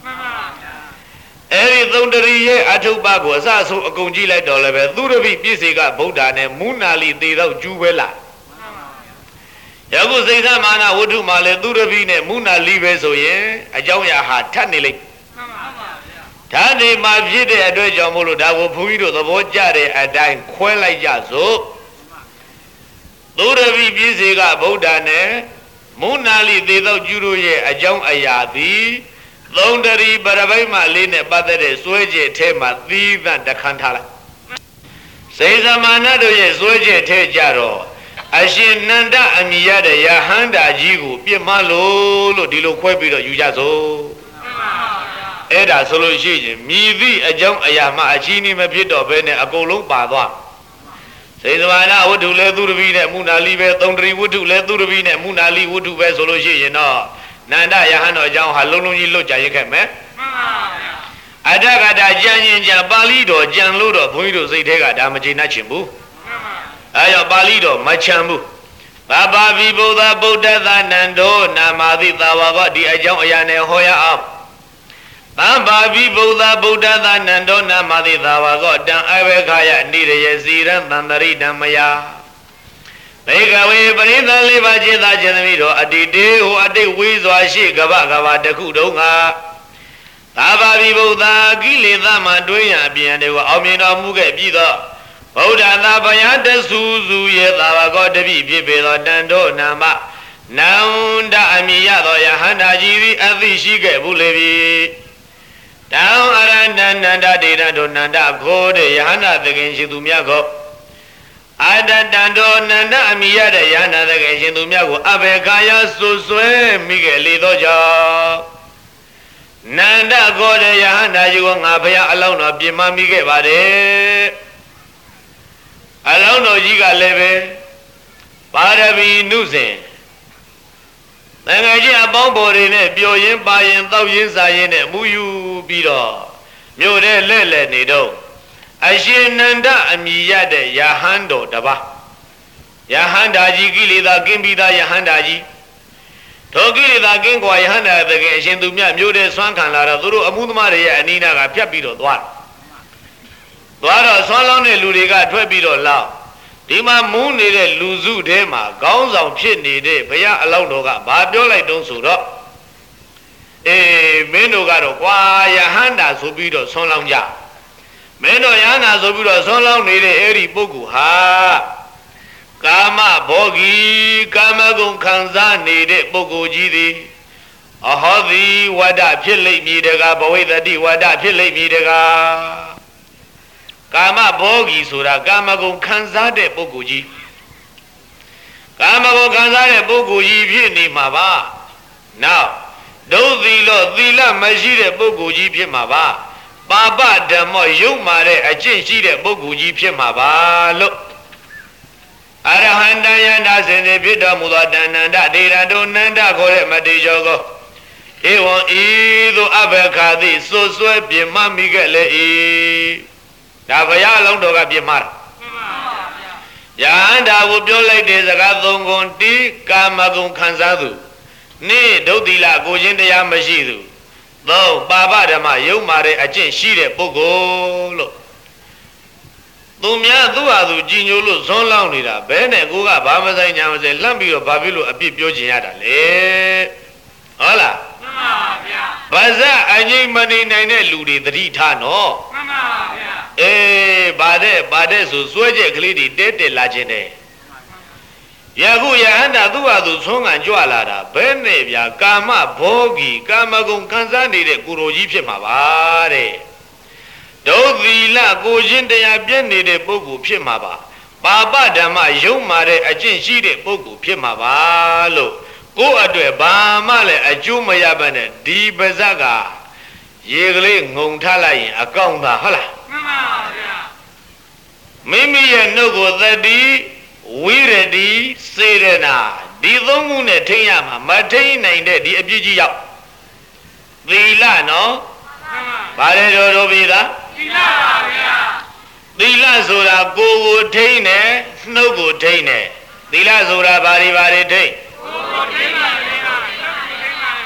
အဲ့ဒီသုံးတရီရဲ့အထုပ်ပါကိုအစဆိုအကုန်ကြည့်လိုက်တော့လည်းပဲသူရပိပြည့်စေကဗုဒ္ဓနဲ့မူနာလီသေတော့ကျူးပဲလားယခုစိတ်ဓာမာနဝတ္ထုမှာလည်းသူရပိနဲ့မူနာလီပဲဆိုရင်အကြောင်းအရာဟာထပ်နေလိမ့်ဓာတ်တွေမှာဖြစ်တဲ့အတွက်ကြောင့်မို့လို့ဒါကိုဘုန်းကြီးတို့သဘောကျတဲ့အတိုင်းခွဲလိုက်ကြစို့သူရပိပြည့်စေကဗုဒ္ဓနဲ့မုနာလီသေသောကျူတို့ရဲ့အကြောင်းအရာသည်သုံးတရီပရပိုက်မှလေးနဲ့ပတ်သက်တဲ့စွဲကျက်ထဲမှာသီးသန့်တခန်းထားလိုက်စေဇမာနတို့ရဲ့စွဲကျက်ထဲကြတော့အရှင်နန္ဒအမိရတဲ့ယဟန္တာကြီးကိုပြစ်မှားလို့လို့ဒီလိုခွဲပြီးတော့ယူကြစို့အဲ့ဒါဆိုလို့ရှိရင်မြည်သည့်အကြောင်းအရာမှအချီးနှီးမဖြစ်တော့ဘဲနဲ့အကုန်လုံးပါသွားစေသမာနဝတ္ထုလဲသူရပိနဲ့မုနာလီပဲသုံးတရီဝတ္ထုလဲသူရပိနဲ့မုနာလီဝတ္ထုပဲဆိုလို့ရှိရင်တော့နန္ဒယဟန်တော်အကြောင်းဟာလုံးလုံးကြီးလွတ်ကြရခဲ့မယ်မှန်ပါဗျာအတ္တကတာကြံရင်ကြံပါဠိတော်ကြံလို့တော့ဘုန်းကြီးတို့စိတ်ထဲကဒါမကျေနပ်ချင်ဘူးမှန်ပါအဲကြောင့်ပါဠိတော်မချမ်းဘူးဘာဘာဘိဗုဒ္ဓဗုဒ္ဓသာနန္ဒောနာမာတိသာဝကဒီအကြောင်းအရာနဲ့ဟောရအောင်ဘာဘာဘိဗုဒ္ဓဗုဒ္ဓသာနန္ဒောနာမာတိသာဝကတံအဝေခာယနိရယေစီရံသန္တရိဓမ္မယဘေကဝေပရိသလေးပါးခြေသာခြင်းသမီးတော်အတိတေဟိုအတိတ်ဝေးစွာရှိကဗ္ဗကဗ္ဗတခုတုံးကသာဘာဘိဗုဒ္ဓကိလေသာမှတွင်းရအပြင်တွေကိုအောင်မြင်တော်မူခဲ့ပြီးတော့ဗုဒ္ဓသာဘယတဆူစုရဲ့သာဝကောတပိဖြစ်ပေသောတန်တော်နာမနန္ဒအမိရသောယဟန္တာကြီးသည်အသိရှိခဲ့ဘူးလေပြီတံအရဏနန္ဒဒေရတောနန္ဒခိုးတဲ့ယဟန္တာသခင်ရှိသူမြတ်ကိုအတတံတော်နန္ဒအမိရတဲ့ယဟန္တာသခင်ရှင်သူမြတ်ကိုအဘေခာယဆွဆွဲမိခဲ့လေသောကြောင့်နန္ဒခိုးတဲ့ယဟန္တာကြီးကိုငါဘုရားအလောင်းတော်ပြင်မမိခဲ့ပါတယ်အလောင်းတော်ကြီးကလည်းပဲပါရမီနုစဉ်တန်ခါကြီးအပေါင်းပေါ်တွေနဲ့ပျော်ရင်းပါရင်တောက်ရင်းစားရင်းနဲ့မူယူပြီးတော့မြို့ထဲလဲ့လဲ့နေတော့အရှင်နန္ဒအမိရတဲ့ယဟန်တော်တပါးယဟန္တာကြီးကိလေသာကင်းပြီးသားယဟန္တာကြီးထိုကိလေသာကင်းကွာယဟန္တာတကယ်အရှင်သူမြတ်မြို့ထဲဆွမ်းခံလာတော့သူတို့အမှုသမားတွေရဲ့အနိနာကဖြတ်ပြီးတော့သွားသွားတော့ဆွမ်းလောင်းတဲ့လူတွေကထွက်ပြီးတော့လောက်ဒီမှာမူးနေတဲ့လူစုထဲမှာခေါင်းဆောင်ဖြစ်နေတဲ့ဘုရားအလောင်းတော်ကဘာပြောလိုက်တုံးဆိုတော့အေးမင်းတို့ကတော့ကွာယဟန္တာဆိုပြီးတော့ဆွမ်းလောင်းကြမင်းတို့ယဟန္တာဆိုပြီးတော့ဆွမ်းလောင်းနေတဲ့အဲ့ဒီပုဂ္ဂိုလ်ဟာကာမဘောဂီကာမဂုဏ်ခံစားနေတဲ့ပုဂ္ဂိုလ်ကြီးသည်အဟောသည်ဝဒဖြစ်လိမ့်မည်တကားဘဝိတ္တိဝဒဖြစ်လိမ့်မည်တကားကာမဘောဂီဆိုတာကာမဂုဏ်ခံစားတဲ့ပုဂ္ဂိုလ်ကြီးကာမဂုဏ်ခံစားတဲ့ပုဂ္ဂိုလ်ကြီးဖြစ်နေမှာပါနောက်ဒုသီလောသီလမရှိတဲ့ပုဂ္ဂိုလ်ကြီးဖြစ်မှာပါပါပဓမ္မယုံမာတဲ့အကျင့်ရှိတဲ့ပုဂ္ဂိုလ်ကြီးဖြစ်မှာပါလို့အရဟံတယန္တာစင်စစ်ဖြစ်တော်မူသောတဏ္ဍဒေရတောနန္ဒခေါ်တဲ့မတေကျော်ကိုဧဝံဤသို့အဘခာတိစွတ်စွဲပြမမိခဲ့လေ၏ဒါဘုရားအလုံးတော်ကပြမတာယဟန္တာကိုပြောလိုက်တဲ့စကားသုံးခုတိကာမဂုဏ်ခံစားသူနိဒုတိလကိုချင်းတရားမရှိသူသုံးပါပဓမ္မယုံမာတဲ့အကျင့်ရှိတဲ့ပုဂ္ဂိုလ်လို့သူများသူ့ဟာသူကြည်ညိုလို့ဇွန်းလောင်းနေတာဘဲနဲ့ကိုကဘာမဆိုင်ညာမဆိုင်လှမ်းပြီးတော့ဘာဖြစ်လို့အပြစ်ပြောချင်ရတာလဲဟုတ်လားမှန်ပါဗျာဗဇအငိမ့်မနေနိုင်တဲ့လူတွေသတိထားနော်မှန်ပါဗျာအေးဗါတဲ့ဗါတဲ့ဆိုစွဲကြက်ကလေးတွေတဲတဲလာခြင်းတဲ့ယခုယဟန္တာသူ့ဟာသူဆွမ်းခံကြွလာတာဘဲနဲ့ဗျာကာမဘောဂီကာမဂုဏ်ခံစားနေတဲ့ကိုရိုကြီးဖြစ်မှာပါတဲ့ဒုသီလကိုချင်းတရားပြည့်နေတဲ့ပုဂ္ဂိုလ်ဖြစ်မှာပါပါပဓမ္မယုံမာတဲ့အကျင့်ရှိတဲ့ပုဂ္ဂိုလ်ဖြစ်မှာပါလို့ကိုယ့်အတွက်ဘာမှလည်းအကျိုးမရပါနဲ့ဒီပါဇက်ကရေကလေးငုံထားလိုက်ရင်အကောင့်သာဟုတ်လားမှန်ပါဗျာမိမိရဲ့နှုတ်ကိုသတိဝိရတိစေရနာဒီသုံးခုနဲ့ထိရမှာမထိနိုင်တဲ့ဒီအပြစ်ကြီးရောက်သီလနော်ဘာလဲတော်တော်ပြီသားသီလပါဗျာသီလဆိုတာကိုယ်ကိုထိန်းတယ်နှုတ်ကိုထိန်းတယ်သီလဆိုတာဘာတွေဘာတွေထိန်းကိုယ်ကိုထိန်းပါဗျာ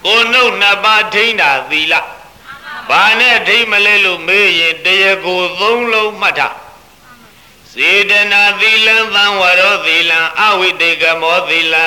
ကိုနှုတ်နှစ်ပါးထိန်းတာသီလဘာနဲ့ထိန်းမလဲလို့မေးရင်တရားကိုသုံးလုံးမှတ်ထားစေတနာသီလံသံဝရောသီလံအဝိတေကမောသီလံ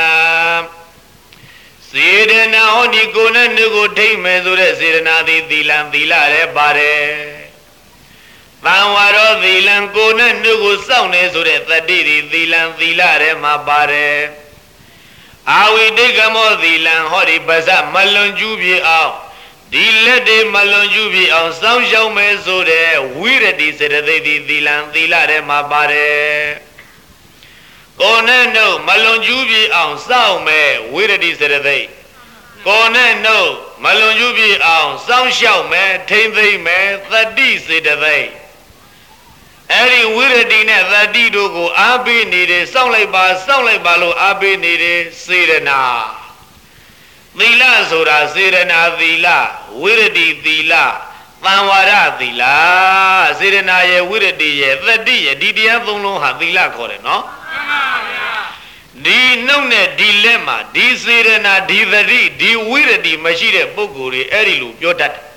စေတနာဟောဒီကိုနဲ့နှုတ်ကိုထိန်းမယ်ဆိုတဲ့စေတနာသည်သီလံသီလလည်းပါတယ်သံဝရောသီလံကိုနဲ့နှုတ်ကိုစောင့်နေဆိုတဲ့တတိသည်သီလံသီလလည်းမှာပါတယ်အာဝိတိကမောသီလံဟောဒီပါဇမလွန်ကျူးပြေအောင်ဒီလက်တွေမလွန်ကျူးပြေအောင်စောင့်ရှောက်မယ်ဆိုတဲ့ဝိရတိစေတသိက်သည်သီလံသီလထဲမှာပါတယ်ကိုနဲ့နှုတ်မလွန်ကျူးပြေအောင်စောင့်မယ်ဝိရတိစေတသိက်ကိုနဲ့နှုတ်မလွန်ကျူးပြေအောင်စောင့်ရှောက်မယ်ထိမ့်သိမ့်မယ်သတိစေတသိက်အဲ့ဒီဝိရတိနဲ့သတိတို့ကိုအားပေးနေတယ်စောင့်လိုက်ပါစောင့်လိုက်ပါလို့အားပေးနေတယ်စေရနာသီလဆိုတာစေရနာသီလဝိရတိသီလသံဝရသီလစေရနာရဲ့ဝိရတိရဲ့သတိရဲ့ဒီတရားသုံးလုံးဟာသီလခေါ်တယ်နော်မှန်ပါဗျာဒီနှုတ်နဲ့ဒီလက်မှာဒီစေရနာဒီသတိဒီဝိရတိမရှိတဲ့ပုဂ္ဂိုလ်တွေအဲ့ဒီလိုပြောတတ်တယ်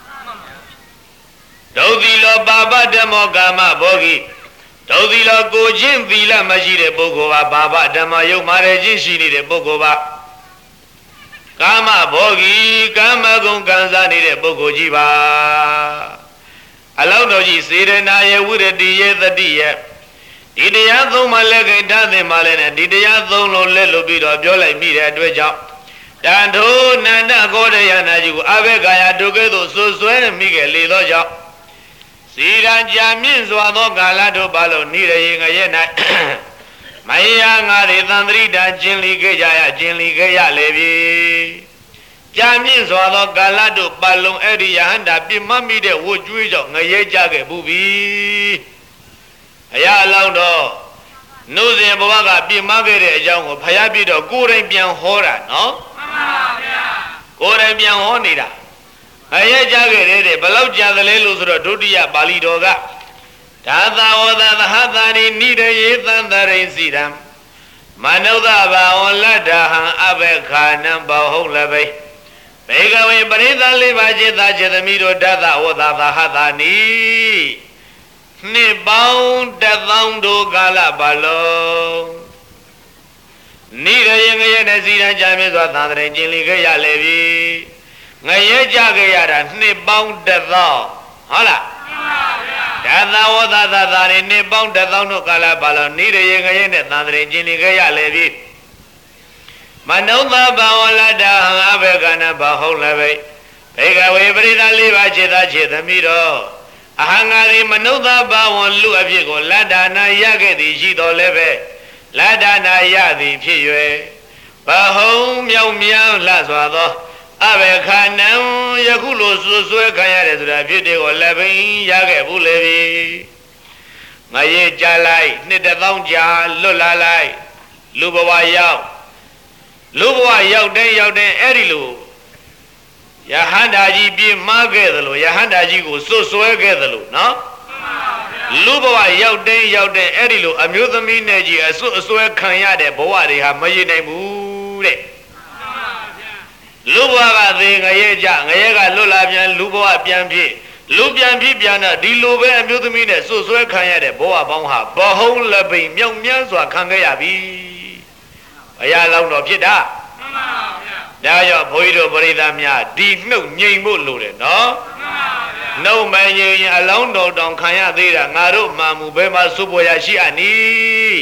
ဒုသီလောပါပဓမ္မောကာမဘောဂိဒုသီလောကိုချင်းသီလမရှိတဲ့ပုဂ္ဂိုလ်ပါပါပဓမ္မယုတ်မာရခြင်းရှိနေတဲ့ပုဂ္ဂိုလ်ပါကာမဘောဂီကာမဂုဏ်ကံစားနေတဲ့ပုဂ္ဂိုလ်ကြီးပါအလောင်းတော်ကြီးစေရနာရဲ့ဝိရတိရဲ့သတိရဲ့ဒီတရားသုံးမှလက်ကင်ထားတဲ့မှလည်းနဲ့ဒီတရားသုံးလုံးလက်လို့ပြီးတော့ပြောလိုက်မိတဲ့အတွက်ကြောင့်တန်ထိုးနန္ဒကောဒယနာကြီးကိုအဘိကာယဒုက္ခသို့ဆွဆွဲမိခဲ့လေသောကြောင့်စီရန်ကြာမြင့်စွာသောကာလတို့ပါလို့နိရယေငရဲ့၌မယငါတွေသံသရိတာကျင်လီခဲ့ကြရကျင်လီခဲ့ရလေပြီကြာမြင့်စွာသောကာလတို့ပါလုံးအဲ့ဒီယဟန္တာပြမမိတဲ့ဝှကျွေးကြောင့်ငရဲကြခဲ့ဘူးပြီအရာအလောင်းတော့နှုတ်စဉ်ဘဝကပြမခဲ့တဲ့အကြောင်းကိုဖယားပြတော့ကိုယ်တိုင်ပြန်ဟောတာနော်မှန်ပါဗျာကိုယ်တိုင်ပြန်ဟောနေတာအရဲကြခဲ့တဲ့ဘလောက်ကြာသလဲလို့ဆိုတော့ဒုတိယပါဠိတော်ကဒါသာဝသသဟတာရိနိရယေသံတရိစီရံမနုဿဘာဝလတ္တဟံအဘေခာနံဘောဟုတ်လပိဘေကဝေပရိသလေးပါးจิตသာจิตသမီးတို့ဒသဝသသဟတာနိနှစ်ပေါင်းတသောင်းတို့ကာလပါလုံးနိရယေငရဲနဲ့စီရန်ကြမြင့်စွာသံတရိကျင်လီခဲ့ရလေပြီငရဲကြခဲ့ရတာနှစ်ပေါင်းတသောင်းဟုတ်လားဒါသာဝသသသာရိနှစ်ပေါင်းတသောင်းတို့ကာလပါလုံးနိရယေငရဲနဲ့သံတရိကျင်လီခဲ့ရလေပြီမနုဿဘာဝလတ္တဟံအဘေကနဘဟုတ်လည်းပဲဘေကဝေပရိသလေးပါးခြေသားခြေသမီးတော်အဟံငါသည်မနုဿဘာဝလူအဖြစ်ကိုလတ္တနာရခဲ့သည်ရှိတော်လည်းပဲလတ္တနာရသည်ဖြစ်၍ဘဟုံမြောက်မြောက်လှစွာသောအဘေခာနံယခုလိုဆွဆွဲခံရတယ်ဆိုတာဖြစ်တယ်ကိုလည်းပင်ရခဲ့ဘူးလေပြီငရေကြလိုက်နှစ်တသောင်းကြာလွတ်လာလိုက်လူဘဝရောက်လူဘဝရောက်တဲ့ရောက်တဲ့အဲ့ဒီလိုယဟန္တာကြီးပြေးမှားခဲ့သလိုယဟန္တာကြီးကိုစွတ်ဆွဲခဲ့သလိုနော်လူဘဝရောက်တဲ့ရောက်တဲ့အဲ့ဒီလိုအမျိုးသမီးနဲ့ကြီးအစွတ်အဆွဲခံရတဲ့ဘဝတွေဟာမရနိုင်ဘူးတဲ့လူဘဝကသေငရဲကြငရဲကလွတ်လာပြန်လူဘဝပြန်ဖြစ်လူပြန်ဖြစ်ပြန်တော့ဒီလိုပဲအမျိုးသမီးနဲ့စွတ်ဆွဲခံရတဲ့ဘဝပေါင်းဟာဘဟုံးလက်ပိန်မြောက်မြန်းစွာခံခဲ့ရပြီအရာလောင်းတော့ဖြစ်တာမှန်ပါဗျာဒါကြောင့်ဘုန်းကြီးတို့ပရိသတ်များဒီနှုတ်ငြိမ်ဖို့လိုတယ်နော်မှန်ပါဗျာနှုတ်မငြိမ်ရင်အလောင်းတော်တောင်ခံရသေးတာငါတို့မှမူဘယ်မှာစုပေါ်ရရှိအနီး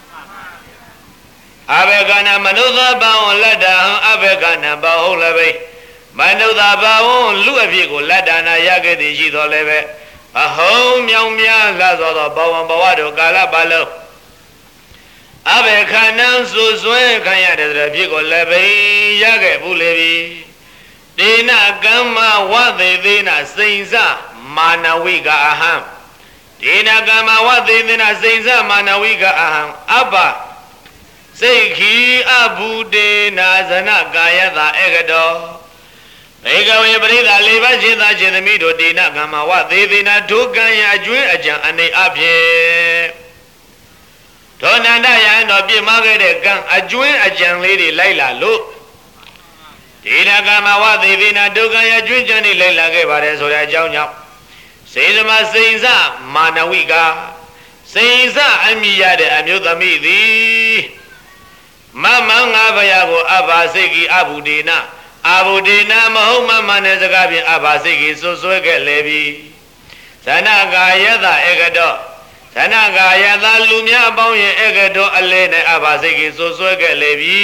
အဘေကနာမနုဿဘာဝလတ္တဟံအဘေကနာဘဟုတ်လည်းပဲမနုဿဘာဝလူအဖြစ်ကိုလတ္တနာရခဲ့သည်ရှိတော်လည်းပဲဘဟုံမြောင်များလှသောသောဘဝဘဝတို့ကာလပါလုံးအဘေခဏံစွဆွဲခံရတဲ့ဖြစ်ကိုလည်းပဲရခဲ့ဘူးလေပြီဒေနကမ္မဝသေသေနစိန်စမာနဝိကအဟံဒေနကမ္မဝသေသေနစိန်စမာနဝိကအဟံအပ္ပစိတ်ခီအဘုဒေနာဇနကာယတာဧကတောဘေကဝေပရိသလေးပါးခြေသားခြေသမီးတို့ဒေနကမ္မဝသေသေနဒုက္ခံယအကျွင်းအကြံအနေအဖြစ်ဒေါနန္ဒယံတော်ပြစ်မှားခဲ့တဲ့ကံအကျွင်းအကြံလေးတွေလိုက်လာလို့ဒဒီလကမဝသေသေနာဒုက္ခရကျွင်းချမ်းနေလိုက်လာခဲ့ပါတယ်ဆိုတဲ့အကြောင်းကြောင့်စေသမစိန်စမာနဝိကစိန်စအမိရတဲ့အမျိုးသမီးသည်မမငါဘုရားကိုအဘာစိတ်ကြီးအဘုဒေနာအဘုဒေနာမဟုတ်မမနဲ့စကားဖြင့်အဘာစိတ်ကြီးဆွဆွဲခဲ့လေပြီဇဏကာယတဧကတောဇဏကာယတလူများအပေါင်းရဲ့ဧကတောအလဲနဲ့အဘာစိတ်ကြီးဆွဆွဲခဲ့လေပြီ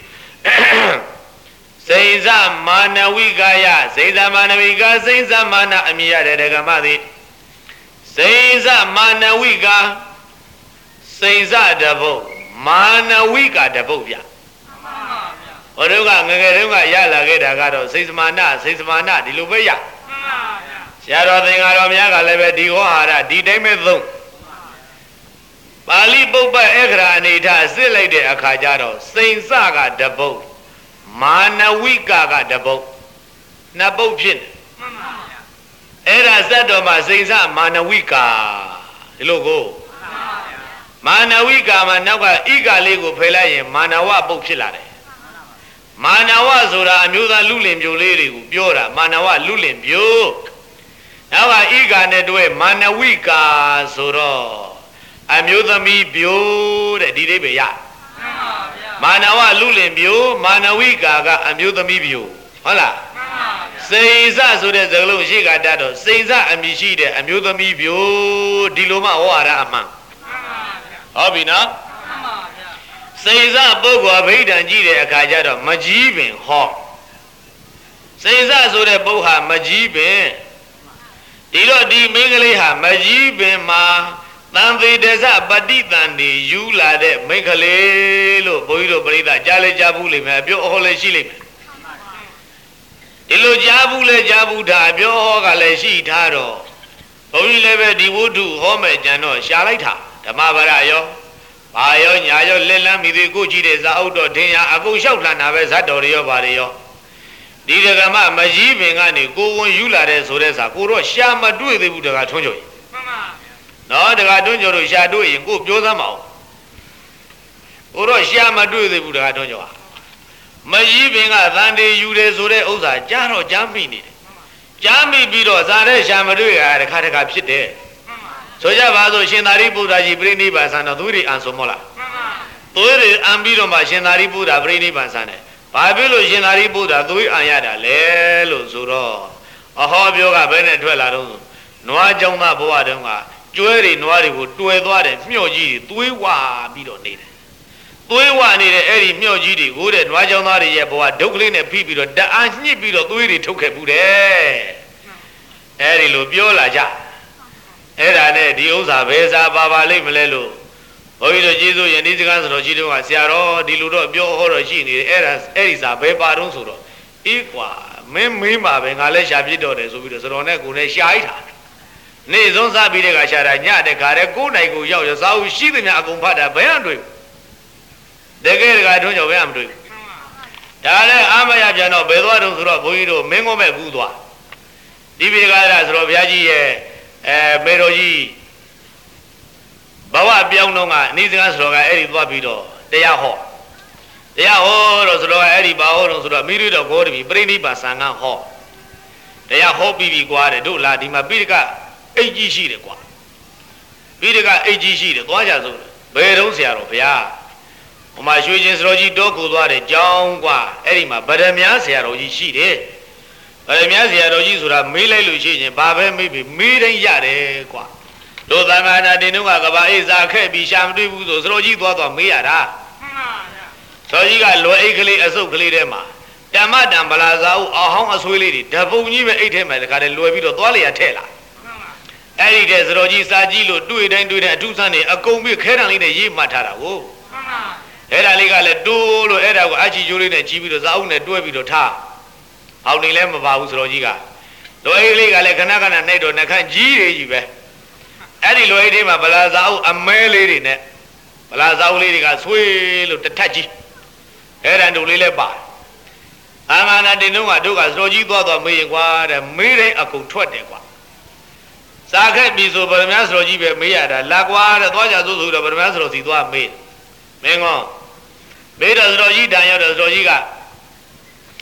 စိန်စမာနဝိကာယစိန်စမာနဝိကာစိန်စမာနအမိရတဲ့ဒကမသည်စိန်စမာနဝိကာစိန်စတပုတ်မာနဝိကာတပုတ်ဗျဟိုတို့ကငငယ်တုန်းကရလာခဲ့တာကတော့စိတ်စမာနစိတ်စမာနဒီလိုပဲရဆရာတော်သင်္ဃာတော်များကလည်းပဲဒီဟောဟာရဒီတိုင်းပဲသုံးပါဠိပုပ္ပဧကရာအနေထားစစ်လိုက်တဲ့အခါကျတော့စိန်စကတပုတ်မာနဝိကာကတပုတ်နှစ်ပုတ်ဖြစ်တယ်မှန်ပါဗျာအဲ့ဒါဇတ်တော်မှာစိန်စမာနဝိကာဒီလိုကိုမှန်ပါဗျာမာနဝိကာမှာနောက်ကဣကာလေးကိုဖယ်လိုက်ရင်မာနဝပုတ်ဖြစ်လာတယ်မာနဝဆိုတာအမျိုးသားလူလင်ပြိုလေးတွေကိုပြောတာမာနဝလူလင်ပြိုနောက်ကဣကာနဲ့တွဲမာနဝိကာဆိုတော့အမျိုးသမီးပြိုတဲ့ဒီလေးပဲရမှန်ပါဗျာမာနဝလူလင်ပြိုမာနဝိကာကအမျိုးသမီးပြိုဟုတ်လားမှန်ပါဗျာစိန်စဆိုတဲ့စကားလုံးရှိကတတ်တော့စိန်စအမည်ရှိတဲ့အမျိုးသမီးပြိုဒီလိုမှဟောရတာအမှန်မှန်ပါဗျာဟုတ်ပြီနော်မှန်ပါဗျာစိန်စပုဂ္ဂိုလ်ဗိဓံကြည့်တဲ့အခါကျတော့မကြီးပင်ဟောစိန်စဆိုတဲ့ပုဂ္ဂိုလ်ဟာမကြီးပင်ဒီတော့ဒီမိန်းကလေးဟာမကြီးပင်မှာတန်သေးတစပฏิတန်ဒီယူလာတဲ့မိန်းကလေးလို့ဘုန်းကြီးတို့ပြိဿကြားလဲကြားဘူးလိမ့်မယ်အပြောဟောလဲရှိလိမ့်မယ်ဒီလိုကြားဘူးလဲကြားဘူးတာအပြောဟောကလည်းရှိထားတော့ဘုန်းကြီးလည်းပဲဒီဝတ္ထုဟောမဲ့ကြံတော့ရှာလိုက်တာဓမ္မပရရောဘာရောညာရောလက်လန်းမိသေးကိုကြည့်တဲ့ဇာအုပ်တော်ထင်ရအကုန်လျှောက်လှန်တာပဲဇတ်တော်တွေရောဘာတွေရောဒီဒကမမကြီးပင်ကနေကိုဝန်ယူလာတဲ့ဆိုတဲ့စာကိုတော့ရှာမတွေ့သေးဘူးတကထွန်းကြွမှန်ပါနော်တကထွန်းကြွတို့ရှာတွေ့ရင်ကိုပြောစမ်းမအောင်ကိုတော့ရှာမတွေ့သေးဘူးတကထွန်းကြွမကြီးပင်ကသံတေယူတယ်ဆိုတဲ့ဥစ္စာကြားတော့ကြားမိနေတယ်ကြားမိပြီးတော့ဇာတဲ့ရှာမတွေ့ရတခါတခါဖြစ်တယ်ဆိုကြပါစို့ရှင်သာရိပုတ္တရာကြီးပြိဋိဘံဆန်တော်သူတွေအံဆိုမောလားမှန်ပါသူတွေအံပြီးတော့မှရှင်သာရိပုတ္တရာပြိဋိဘံဆန်တယ်ဘာဖြစ်လို့ရှင်သာရိပုတ္တရာသူအံရတာလဲလို့ဆိုတော့အဟောပြောကဘယ်နဲ့ထွက်လာတော့နွားကြောင့်သားဘဝတုန်းကကျွဲတွေနွားတွေကိုတွယ်သွားတယ်မျှော့ကြီးတွေသွေးဝပြီးတော့နေတယ်သွေးဝနေတဲ့အဲ့ဒီမျှော့ကြီးတွေကိုတဲ့နွားကြောင့်သားတွေရဲ့ဘဝဒုက္ခလေးနဲ့ဖိပြီးတော့တအားညှစ်ပြီးတော့သွေးတွေထုတ်ခဲ့ဘူးတဲ့အဲ့ဒီလိုပြောလာကြအဲ့ဒါနဲ့ဒီဥစ္စာဘယ်စာပါပါလိမ့်မလဲလို့ဘုန်းကြီးတို့ကျေးဇူးရင်ဒီစကားဆိုတော့ကြီးတို့ကဆရာတော်ဒီလိုတော့ပြောဟောတော့ရှိနေတယ်အဲ့ဒါအဲ့ဒီစာဘယ်ပါတော့ဆိုတော့အေးကွာမင်းမင်းပါပဲငါလည်းရှာပြစ်တော့တယ်ဆိုပြီးတော့စတော်နဲ့ကိုလည်းရှာလိုက်တာနေ့ဆုံးစားပြီးတဲ့ကရှာတာညတဲ့ခါတဲ့ကိုယ်နိုင်ကိုရောက်ရစားဦးရှိသမျှအကုန်ဖတ်တာဘယ်မှမတွေ့ဘူးတကယ်တကယ်ထွန်းကြော်ဘယ်မှမတွေ့ဘူးဒါလည်းအာမရပြန်တော့ဘယ်သွားတော့ဆိုတော့ဘုန်းကြီးတို့မင်းကုန်းမဲ့ကူးသွားဒီပြေကားရဆိုတော့ဘုရားကြီးရဲ့အဲမေတော်ကြီးဘဝပြောင်းတော့ကအနည်းစကားဆိုတော့ကအဲ့ဒီသွားပြီးတော့တရားဟောတရားဟောတော့ဆိုတော့အဲ့ဒီဘာဟောတော့ဆိုတော့မိရိတော်ဂေါတမီပြိဋိဘံဆံကဟောတရားဟောပြီးပြီကွာတဲ့တို့လာဒီမှာပိဋကအိတ်ကြီးရှိတယ်ကွာပိဋကအိတ်ကြီးရှိတယ်သွားကြစို့ဘယ်တော့ဆရာတော်ဘုရားဟိုမှာရွှေချင်းစတော်ကြီးတောကိုသွားတယ်ကြောင်းကွာအဲ့ဒီမှာဗဒမြားဆရာတော်ကြီးရှိတယ်ဗဒမြားဆရာတော်ကြီးဆိုတာမေးလိုက်လို့ရှိရင်ဘာပဲမေးပြီးမေးတိုင်းရတယ်ကွာတို့သံဃာနာတင်တို့ကကဘာအိစာခဲ့ပြီးရှာမတွေ့ဘူးဆိုစတော်ကြီးသွားသွားမေးရတာမှန်ပါဗျာစတော်ကြီးကလွယ်အိတ်ကလေးအစုပ်ကလေးထဲမှာဓမ္မတံဗလာစာအုပ်အဟောင်းအဆွေးလေးတွေဓပုံကြီးပဲအိတ်ထဲမှာတခါတည်းလွယ်ပြီးတော့သွားလေရထဲ့လာအဲ့ဒီတဲ့စတော်ကြီးစာကြည့်လို့တွေ့တိုင်းတွေ့တိုင်းအထုဆန်းနေအကုန်ပြီးခဲတံလေးနဲ့ရေးမှတ်ထားတာကိုမှန်ပါအဲ့ဒါလေးကလည်းတိုးလို့အဲ့ဒါကိုအချီကျိုးလေးနဲ့ကြီးပြီးတော့စာအုပ်နဲ့တွဲပြီးတော့ထားဟောင်းနေလည်းမပါဘူးစတော်ကြီးကလွယ်အိတ်လေးကလည်းခဏခဏနှိပ်တော့နှခမ်းကြီးတွေကြီးပဲအဲ့ဒီလွယ်အိတ်ထဲမှာဗလာစာအုပ်အမဲလေးတွေနဲ့ဗလာစာအုပ်လေးတွေကဆွေးလို့တထက်ကြီးအဲ့ဒါတို့လေးလည်းပါအာမနာတင်တော့ကတို့ကစတော်ကြီးသွားသွားမေးရင်ကွာတဲ့မေးတိုင်းအကုန်ထွက်တယ်ကွာစားခဲ့ပြီဆိုဗရမစတော်ကြီးပဲမေးရတာလာကွာတဲ့သွားကြဆိုဆိုတော့ဗရမစတော်စီသွားမေးမင်းကောမေးတော့စတော်ကြီးတန်ရောက်တော့စတော်ကြီးက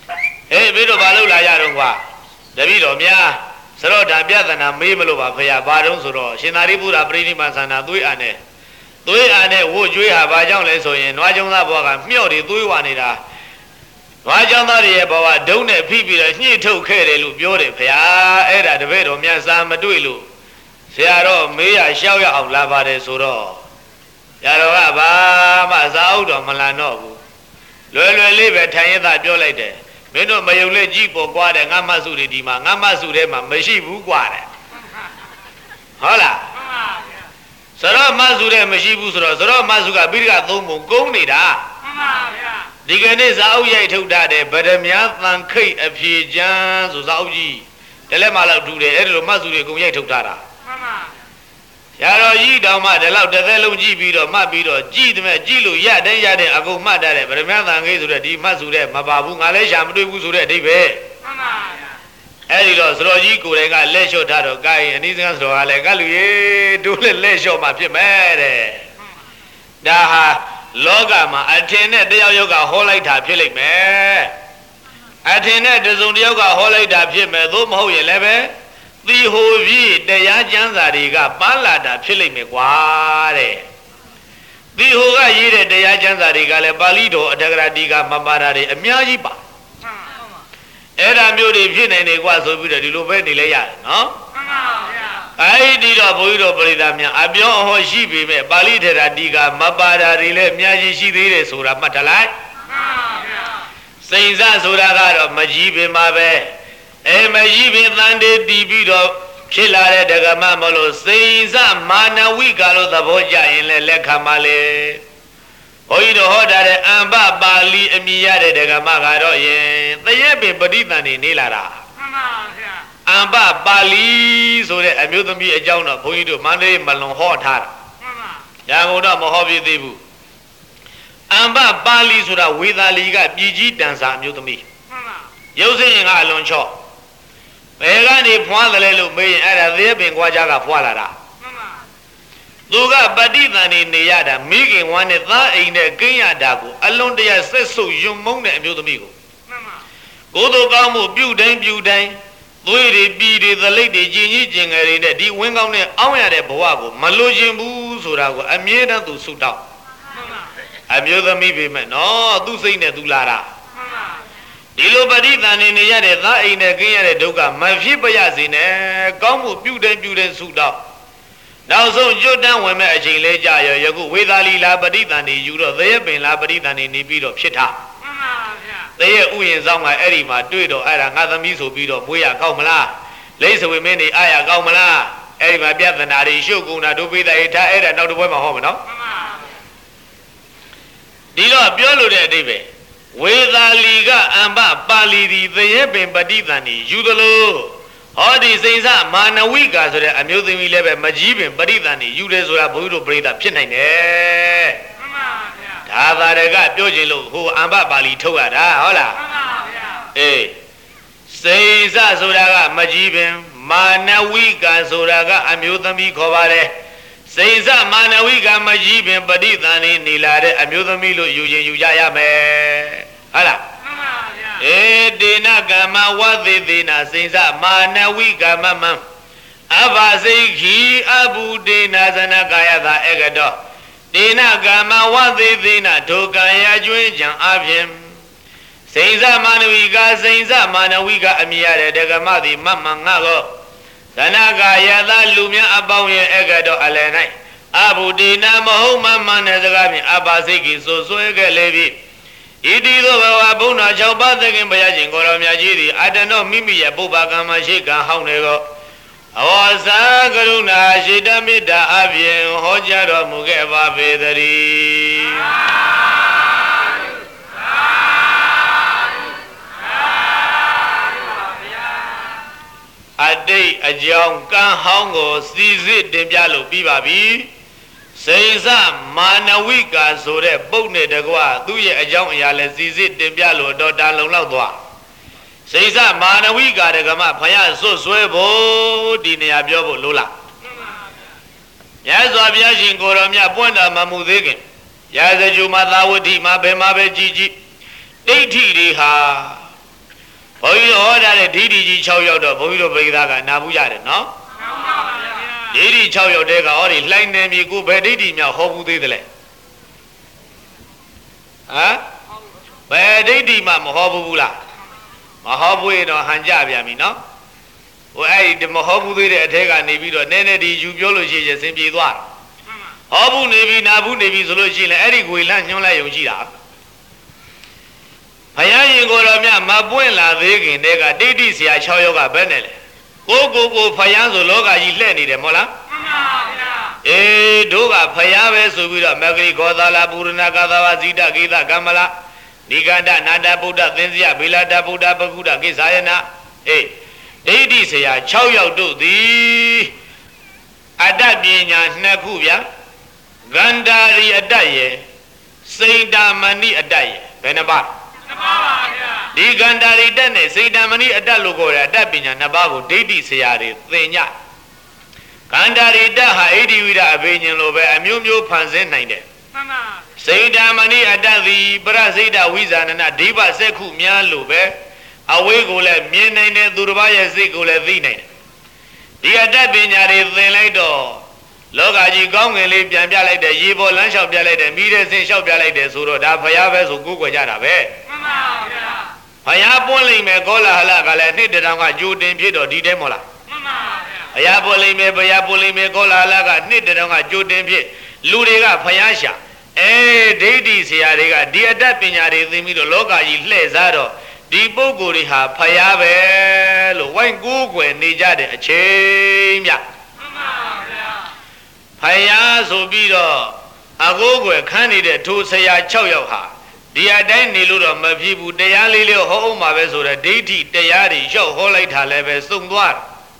ဟေးမင်းတို့ဘာလုပ်လာရတော့ကွာတပည့်တော်များစရောဓာပြသနာမေးမလို့ပါဖေရဘာတုံးဆိုတော့ရှင်သာရိပုတ္တရာပရိနိဗ္ဗာန်ဆန္ဒသွေးအာနဲ့သွေးအာနဲ့ဝို့ကျွေးဟာဘာကြောင့်လဲဆိုရင်နွားကျောင်းသားဘဝကမျှော့တွေသွေးဝနေတာနွားကျောင်းသားတွေရဲ့ဘဝဒုံးနဲ့ဖိပြီးတော့ညှိထုတ်ခဲ့တယ်လို့ပြောတယ်ဖေရအဲ့ဒါတပည့်တော်များစာမတွေ့လို့ဆရာတော်မေးရရှောက်ရအောင်လာပါတယ်ဆိုတော့ဆရာတော်ကဘာမှစာအုပ်တော်မလန်တော့ဘူးလွယ်လွယ်လေးပဲထိုင်ရတာပြောလိုက်တယ်မင်းတို့မယုံလက်ကြည့်ပေါ်ကွာတယ်ငါမဆုတွေဒီမှာငါမဆုထဲမှာမရှိဘူးကွာတယ်ဟုတ်လားမှန်ပါဗျာစရောမဆုထဲမရှိဘူးဆိုတော့စရောမဆုကပိဋကသုံးပုံကုန်းနေတာမှန်ပါဗျာဒီကနေ့စာအုပ်ရိုက်ထုတ်ထားတယ်ဗဒမြာသံခိတ်အဖြေချမ်းဆိုစာအုပ်ကြီးတလဲမှလောက်တူတယ်အဲ့ဒါလိုမဆုတွေအကုန်ရိုက်ထုတ်ထားတာမှန်ပါရတော်ကြီးတောင်မှဒီလောက်တစ်သက်လုံးကြည့်ပြီးတော့မှတ်ပြီးတော့ကြည့်တယ်မဲ့ကြည့်လို့ရတဲ့ရတဲ့အကုန်မှတ်တတ်တယ်ဗရမသံခေဆိုတဲ့ဒီမှတ်စုတဲ့မပါဘူးငါလည်းရှာမတွေ့ဘူးဆိုတဲ့အဓိပ္ပာယ်မှန်ပါဗျာအဲ့ဒီတော့စတော်ကြီးကိုယ်တိုင်ကလက်လျှော့ထားတော့ကိုင်းအနည်းစကားစတော်ကလည်းကလူရေတို့လည်းလက်လျှော့မှဖြစ်မယ်တဲ့ဒါဟာလောကမှာအထင်နဲ့တယောက်ယောက်ကဟောလိုက်တာဖြစ်လိမ့်မယ်အထင်နဲ့တစုံတယောက်ကဟောလိုက်တာဖြစ်မယ်သို့မဟုတ်ရင်လည်းပဲသီဟိုပြီးတရားကျမ်းစာတွေကပန်းလာတာဖြစ်လိမ့်မယ်ကွာတဲ့သီဟိုကရေးတဲ့တရားကျမ်းစာတွေကလည်းပါဠိတော်အထက်ကရာတိကမပါတာတွေအများကြီးပါအဲ့ဒါမျိုးတွေဖြစ်နေနေကွာဆိုပြီးတော့ဒီလိုပဲနေလဲရတယ်နော်မှန်ပါဗျာအဲ့ဒီတော့ဘုန်းကြီးတို့ပရိသတ်များအပြောအဟောရှိပေမဲ့ပါဠိထရာတိကမပါတာတွေလည်းအများကြီးရှိသေးတယ်ဆိုတာမှတ်ထားလိုက်မှန်ပါဗျာစိန်စဆိုတာကတော့မကြီးပင်ပါပဲအဲမကြီးပင်တန်တေတီးပြီးတော့ဖြစ်လာတဲ့ဒဂမမလို့စိန်စမာနဝိကာလို့သဘောကျရင်လည်းလက်ခံပါလေဘုန်းကြီးတို့ဟောတာတဲ့အမ္ပပါဠိအမိရတဲ့ဒဂမကတော့ယင်သရက်ပင်ပဋိသန္ဓေနေလာတာမှန်ပါဗျာအမ္ပပါဠိဆိုတဲ့အမျိုးသမီးအကြောင်းတော့ဘုန်းကြီးတို့မန္တလေးမလွန်ဟောထားတာမှန်ပါရန်ကုန်တော့မဟောပြသေးဘူးအမ္ပပါဠိဆိုတာဝေသာလီကပြည်ကြီးတန်စာအမျိုးသမီးမှန်ပါရုပ်စင်းရင်ကအလွန်ချော့ဘယ်ကနေဖွာတယ်လဲလို့မေးရင်အဲ့ဒါသေပင်ကွာကြကဖွာလာတာမှန်ပါသူကပဋိသန္ဓေနေရတာမိခင်ဝမ်းနဲ့သားအိမ်နဲ့ကိန်းရတာကိုအလွန်တရာဆက်ဆုပ်ယွံမုန်းတဲ့အမျိုးသမီးကိုမှန်ပါကိုယ်တို့ကောင်းမှုပြုတိုင်းပြုတိုင်းသွေးတွေပြည်တွေသလိပ်တွေကျင်ကြီးကျင်ငယ်တွေနဲ့ဒီဝင်းကောင်းနဲ့အောင်းရတဲ့ဘဝကိုမလိုချင်ဘူးဆိုတာကိုအမြဲတမ်းသူဆုတောင်းမှန်ပါအမျိုးသမီးပဲမဲ့နော်သူစိတ်နဲ့သူလာတာဒီလိုပဋိသန္ဓေနေရတဲ့သားအိမ်နဲ့ကင်းရတဲ့ဒုက္ခမဖြစ်ပါရစေနဲ့ကောင်းမှုပြုတဲ့ပြုတဲ့ဆုတောင်းနောက်ဆုံးကျွတ်တန်းဝင်မဲ့အချိန်လေးကြာရယခုဝေသာလီလာပဋိသန္ဓေယူတော့သရက်ပင်လာပဋိသန္ဓေနေပြီးတော့ဖြစ်တာမှန်ပါဗျာသရက်ဥယျာဉ်ဆောင်ကအဲ့ဒီမှာတွေ့တော့အဲ့ဒါငါသမီးဆိုပြီးတော့မွေးရကောက်မလားလိမ့်စဝေမင်းနေအားရကောက်မလားအဲ့ဒီမှာပြဿနာတွေရှုပ်ကုန်တာဒုပိသဧထားအဲ့ဒါနောက်တစ်ပွဲမှာဟောမယ်နော်မှန်ပါဒီတော့ပြောလို့တဲ့အဓိပ္ပာယ်ဝေသာလီကအမ္ပပါဠိဒီသရက်ပင်ပဋိသန္ဓေယူသလိုဟောဒီစိန်စမာနဝိကာဆိုတဲ့အမျိုးသမီးလည်းပဲမကြီးပင်ပဋိသန္ဓေယူတယ်ဆိုတာဘုန်းကြီးတို့ပြိဿဖြစ်နိုင်တယ်မှန်ပါဗျာဒါသာရကပြောခြင်းလို့ဟိုအမ္ပပါဠိထုတ်ရတာဟုတ်လားမှန်ပါဗျာအေးစိန်စဆိုတာကမကြီးပင်မာနဝိကာဆိုတာကအမျိုးသမီးခေါ်ပါတယ်စိန်စမာနဝိကမကြီးပင်ပဋိသန္ဓေနေလာတဲ့အမျိုးသမီးလို့ယူခြင်းယူကြရမယ်ဟုတ်လားမှန်ပါဗျာအေတေနကမ္မဝသေသေနစိန်စမာနဝိကမမံအဘစိခိအဘုဒေနဇနကာယသာဧကတောတေနကမ္မဝသေသေနဒုက္ခယကျွင်းကြံအဖြင့်စိန်စမာနဝိကစိန်စမာနဝိကအမြင်ရတဲ့ဒဂမသည်မမငါကောသနကာယသာလူများအပေါင်းရဲ့ဧကတောအလယ်၌အဘုဒေနမဟုတ်မမှန်တဲ့စကားဖြင့်အဘစိခိဆိုဆွဲခဲ့လေပြီဣတိသောဘဝဘုံတော်၆ပါးသခင်ဘုရားရှင်ကိုရောမြတ်ကြီးသည်အတနောမိမိရဲ့ပုဗ္ဗကမ္မရှိကံဟောင်းနေကိုအဝါစာကရုဏာရှိတမေတ္တာအပြင်ဟောကြားတော်မူခဲ့ပါပေသတည်းအတိတ်အကြောင်းကံဟောင်းကိုစီစစ်တင်ပြလို့ပြီးပါပြီစိန်စမာနဝိကာဆိုတဲ့ပုတ်နဲ့တကွသူ့ရဲ့အကြောင်းအရာလဲစီစစ်တင်ပြလို့တော့တာလုံလောက်သွားစိန်စမာနဝိကာတကမဖယားစွတ်ဆွဲဖို့ဒီနေရာပြောဖို့လိုလားမြတ်စွာဘုရားရှင်ကိုယ်တော်မြတ်ပွင့်တော်မမူသေးခင်ရာဇဂျူမှာသာဝတိမှာဘယ်မှာပဲကြည်ကြည်ဒိဋ္ဌိတွေဟာဘုန်းကြီးတို့ဟောထားတဲ့ဒိဋ္ဌိကြီး၆ယောက်တော့ဘုန်းကြီးတို့ပိဿာကနာဘူးရတယ်နော်ဒိဋ္ဌိ၆ယောက်တည်းကဟောဒီလှိုင်းနေပြီကိုဘယ်ဒိဋ္ဌိမြောက်ဟောဘူးသေးတယ်လဲဟမ်ဘယ်ဒိဋ္ဌိမှမဟောဘူးလားမဟောဘူးရင်တော့ဟန်ကြပြန်ပြီနော်ဟိုအဲ့ဒီမဟောဘူးသေးတဲ့အထက်ကနေပြီးတော့နည်းနည်းဒီယူပြောလို့ရှိရင်စင်ပြေသွားဟောဘူးနေပြီနာဘူးနေပြီဆိုလို့ရှိရင်အဲ့ဒီကိုလန့်ညွှန်းလိုက်ရုံရှိတာဘုရားရှင်ကိုယ်တော်မြတ်မပွင့်လာသေးခင်တည်းကဒိဋ္ဌိဆရာ၆ယောက်ကဘယ်နဲ့လဲကိုကိုကိုဖယားဆိုလောကကြီးလှည့်နေတယ်မဟုတ်လားမှန်ပါဗျာအေးတို့ကဖယားပဲဆိုပြီးတော့မဂ္ဂလိဂောသလာပုရဏကသဝဇိတဂေသကမ္မလာနိဂန္ဓနာတဗုဒ္ဓသင်္ဇယဗေလာတဗုဒ္ဓပကုဒ္ဓကိစ္ဆာယနာအေးဒိဋ္ဌိဆရာ၆ယောက်တို့သည်အတ္တပညာနှစ်ခုဗျာဂန္ဓာရီအတ္တရဲ့စိန္ဒာမဏိအတ္တရဲ့ဘယ်နှပါနှစ်ပါးပါဗျာဒီဂန္ဓာရီတက်နဲ့စိန္ဒာမဏိအတ္တလို့ခေါ်တဲ့အတ္တပညာနှစ်ပါးကိုဒိဋ္ဌိဆရာတွေသင်ညဂန္ဓာရီတက်ဟာဣတိဝိဒအဘိညာဉ်လိုပဲအမျိုးမျိုးဖန်ဆင်းနိုင်တယ်မှန်ပါစိန္ဒာမဏိအတ္တသည်ပရစိတ်တဝိဇာဏနာဒိဗစက္ခုများလို့ပဲအဝေးကိုလည်းမြင်နိုင်တယ်သူတစ်ပါးရဲ့စိတ်ကိုလည်းသိနိုင်တယ်ဒီအတ္တပညာတွေသင်လိုက်တော့လောကကြီးကောင်းငင်လေးပြန်ပြလိုက်တယ်ရေပေါ်လမ်းလျှောက်ပြလိုက်တယ်မိတဲ့ဆင်းလျှောက်ပြလိုက်တယ်ဆိုတော့ဒါဖယားပဲဆိုကိုးကွယ်ကြတာပဲမှန်ပါဗျာဖယားပွင့်လိမ့်မယ်ကောလာဟလကလည်းနှစ်တောင်ကကြိုတင်ဖြစ်တော့ဒီတဲမို့လားမှန်ပါဗျာဖယားပွင့်လိမ့်မယ်ဖယားပွင့်လိမ့်မယ်ကောလာဟလကနှစ်တောင်ကကြိုတင်ဖြစ်လူတွေကဖယားရှာအဲဒိဋ္ဌိဆရာတွေကဒီအတ္တပညာတွေသိပြီးတော့လောကကြီးလှည့်စားတော့ဒီပုဂ္ဂိုလ်တွေဟာဖယားပဲလို့ဝိုင်းကိုးကွယ်နေကြတဲ့အချိန်မြတ်မှန်ပါဗျာဖယားဆိုပြီးတော့အကိုးကွယ်ခန်းနေတဲ့ထိုဆရာ၆ယောက်ဟာဒီအတိုင်းနေလို့တော့မဖြစ်ဘူးတရားလေးလေးဟောအောင်ပါပဲဆိုတော့ဒိဋ္ဌိတရားတွေလျှောက်ဟောလိုက်တာလည်းပဲစုံသွား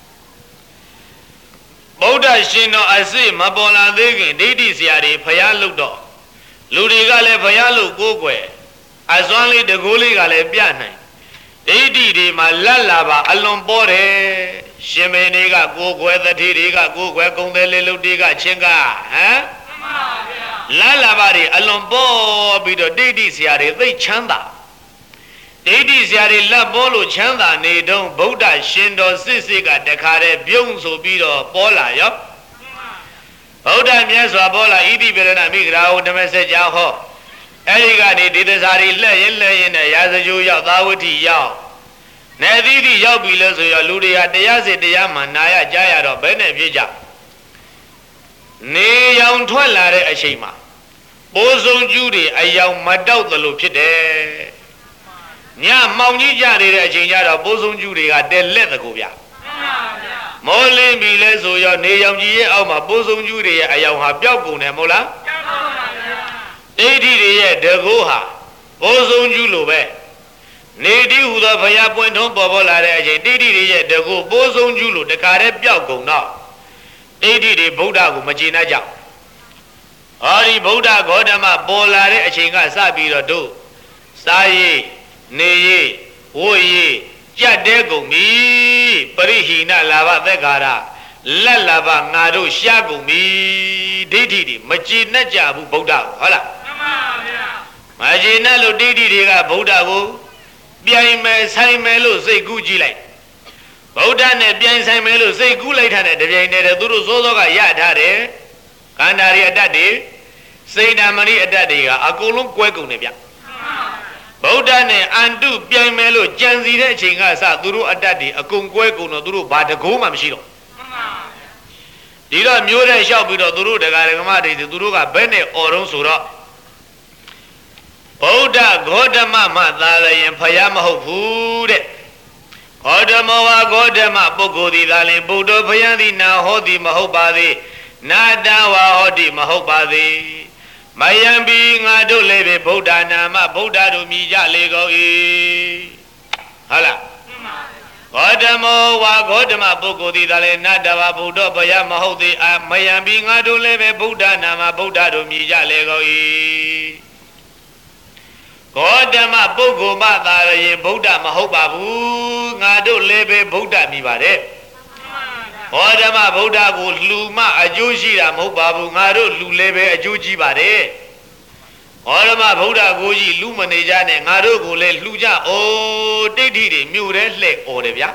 ဗုဒ္ဓရှင်တော်အစစ်မပေါ်လာသေးခင်ဒိဋ္ဌိဆရာတွေဖယားလို့တော့လူတွေကလည်းဖယားလို့ကိုးကွယ်အစွမ်းလေးတကိုးလေးကလည်းပြနိုင်ဒိဋ္ဌိတွေမှာလက်လာပါအလွန်ပေါ်တယ်ရှင်မင်းတွေကကိုယ်ွယ်သတိတွေကကိုယ်ွယ်ကုံတယ်လေလုတ်တွေကချင်းကဟမ်မှန်ပါဗျာလက်လာပါတွေအလွန်ပေါ်ပြီးတော့ဒိဋ္ဌိဆရာတွေသိချမ်းသာဒိဋ္ဌိဆရာတွေလက်ပေါ်လို့ချမ်းသာနေတုန်းဗုဒ္ဓရှင်တော်စစ်စစ်ကတခါတည်းပြုံးဆိုပြီးတော့ပေါ်လာရောဗုဒ္ဓမြတ်စွာပေါ်လာဣတိပရဏမိဂရာဟုဓမ္မစကြာဟောအဲ့ဒီကနေဒေသစာတွေလှည့်ရင်လှည့်ရင်နဲ့ရာဇဂိုရောက်သာဝတိရောက်နေသီးသီးရောက်ပြီလို့ဆိုရလူတွေဟာတရားစစ်တရားမှနာရကြားရတော့ဘယ်နဲ့ဖြစ်ကြနေရောင်ထွက်လာတဲ့အချိန်မှာပိုးစုံကျူးတွေအယောင်မတောက်သလိုဖြစ်တယ်ညမောင်ကြီးကြနေတဲ့အချိန်ကျတော့ပိုးစုံကျူးတွေကတဲလက်တကူဗျမောလင်းပြီလဲဆိုရနေရောင်ကြီးရဲ့အောက်မှာပိုးစုံကျူးတွေရဲ့အယောင်ဟာပျောက်ကုန်တယ်မဟုတ်လားပျောက်ကုန်ပါဗျာဒိဋ္ဌိတွေရဲ့တကူဟာပိုးစုံကျူးလိုပဲနေတိဟူသောဘုရားပွင့်ထုံးပေါ်ပေါ်လာတဲ့အချိန်ဒိဋ္ဌိတွေရဲ့တကူပိုးစုံကျူးလိုတခါတည်းပျောက်ကုန်တော့ဒိဋ္ဌိတွေဗုဒ္ဓကိုမကျေနပ်ကြဟောဒီဗုဒ္ဓဂေါတမပေါ်လာတဲ့အချိန်ကစပြီးတော့တို့စားရည်နေရည်ဝို့ရည်ကြက်တဲကုန်ပြီပရိဟိနလာဘသက်္ကာရလက်လာဘငါတို့ရှားကုန်ပြီဒိဋ္ဌိတွေမကျေနပ်ကြဘူးဗုဒ္ဓကိုဟုတ်လားမှန်ပါဗျာမကျေနပ်လို့ဒိဋ္ဌိတွေကဗုဒ္ဓကိုပြိုင်မယ်ဆိုင်မယ်လို့စိတ်ကူးကြည့်လိုက်ဗုဒ္ဓနဲ့ပြိုင်ဆိုင်မယ်လို့စိတ်ကူးလိုက်တဲ့တပြိုင်တည်းသူတို့စိုးစောကရထားတယ်ခန္ဓာတွေအတ္တတွေစိတ်ဓာမဏိအတ္တတွေကအကုန်လုံးကွဲကုန်တယ်ဗျဗုဒ္ဓနဲ့အန္တုပြိုင်မယ်လို့ကြံစီတဲ့အချိန်ကစသူတို့အတ္တတွေအကုန်ကွဲကုန်တော့သူတို့ဘာတကိုးမှမရှိတော့ဒီတော့မျိုးတဲ့လျှောက်ပြီးတော့သူတို့တရားဓမ္မတွေသူတို့ကဘယ်နဲ့អော်တော့ဆိုတော့ဗုဒ္ဓဂေါတမမှသာလျင်ဖယားမဟုတ်ဘူးတဲ့ဂေါတမောဝါဂေါတမပုဂ္ဂိုလ်သည်သာလျင်ဗုဒ္ဓဖယားသည်နာဟောသည်မဟုတ်ပါသေးနာတဝါဟောသည်မဟုတ်ပါသေးမယံဘီငါတို့လည်းပဲဗုဒ္ဓနာမဗုဒ္ဓတို့မြည်ကြလေကုန်၏ဟုတ်လားဂေါတမောဝါဂေါတမပုဂ္ဂိုလ်သည်သာလျင်နာတဝါဗုဒ္ဓဖယားမဟုတ်သေးအမယံဘီငါတို့လည်းပဲဗုဒ္ဓနာမဗုဒ္ဓတို့မြည်ကြလေကုန်၏ဂေါတမပုဂ္ဂိုလ်မှသာရင်ဗုဒ္ဓမဟုတ်ပါဘူးငါတို့လည်းပဲဗုဒ္ဓမြည်ပါတယ်ဂေါတမဗုဒ္ဓကိုလူမှအကျိုးရှိတာမဟုတ်ပါဘူးငါတို့လူလည်းပဲအကျိုးကြီးပါတယ်ဟောဓမ္မဗုဒ္ဓကိုကြီးလူမနေကြနဲ့ငါတို့ကိုလည်းလှူကြအိုးဒိဋ္ဌိတွေမြို့ထဲလှဲ့អော်တယ်ဗျာ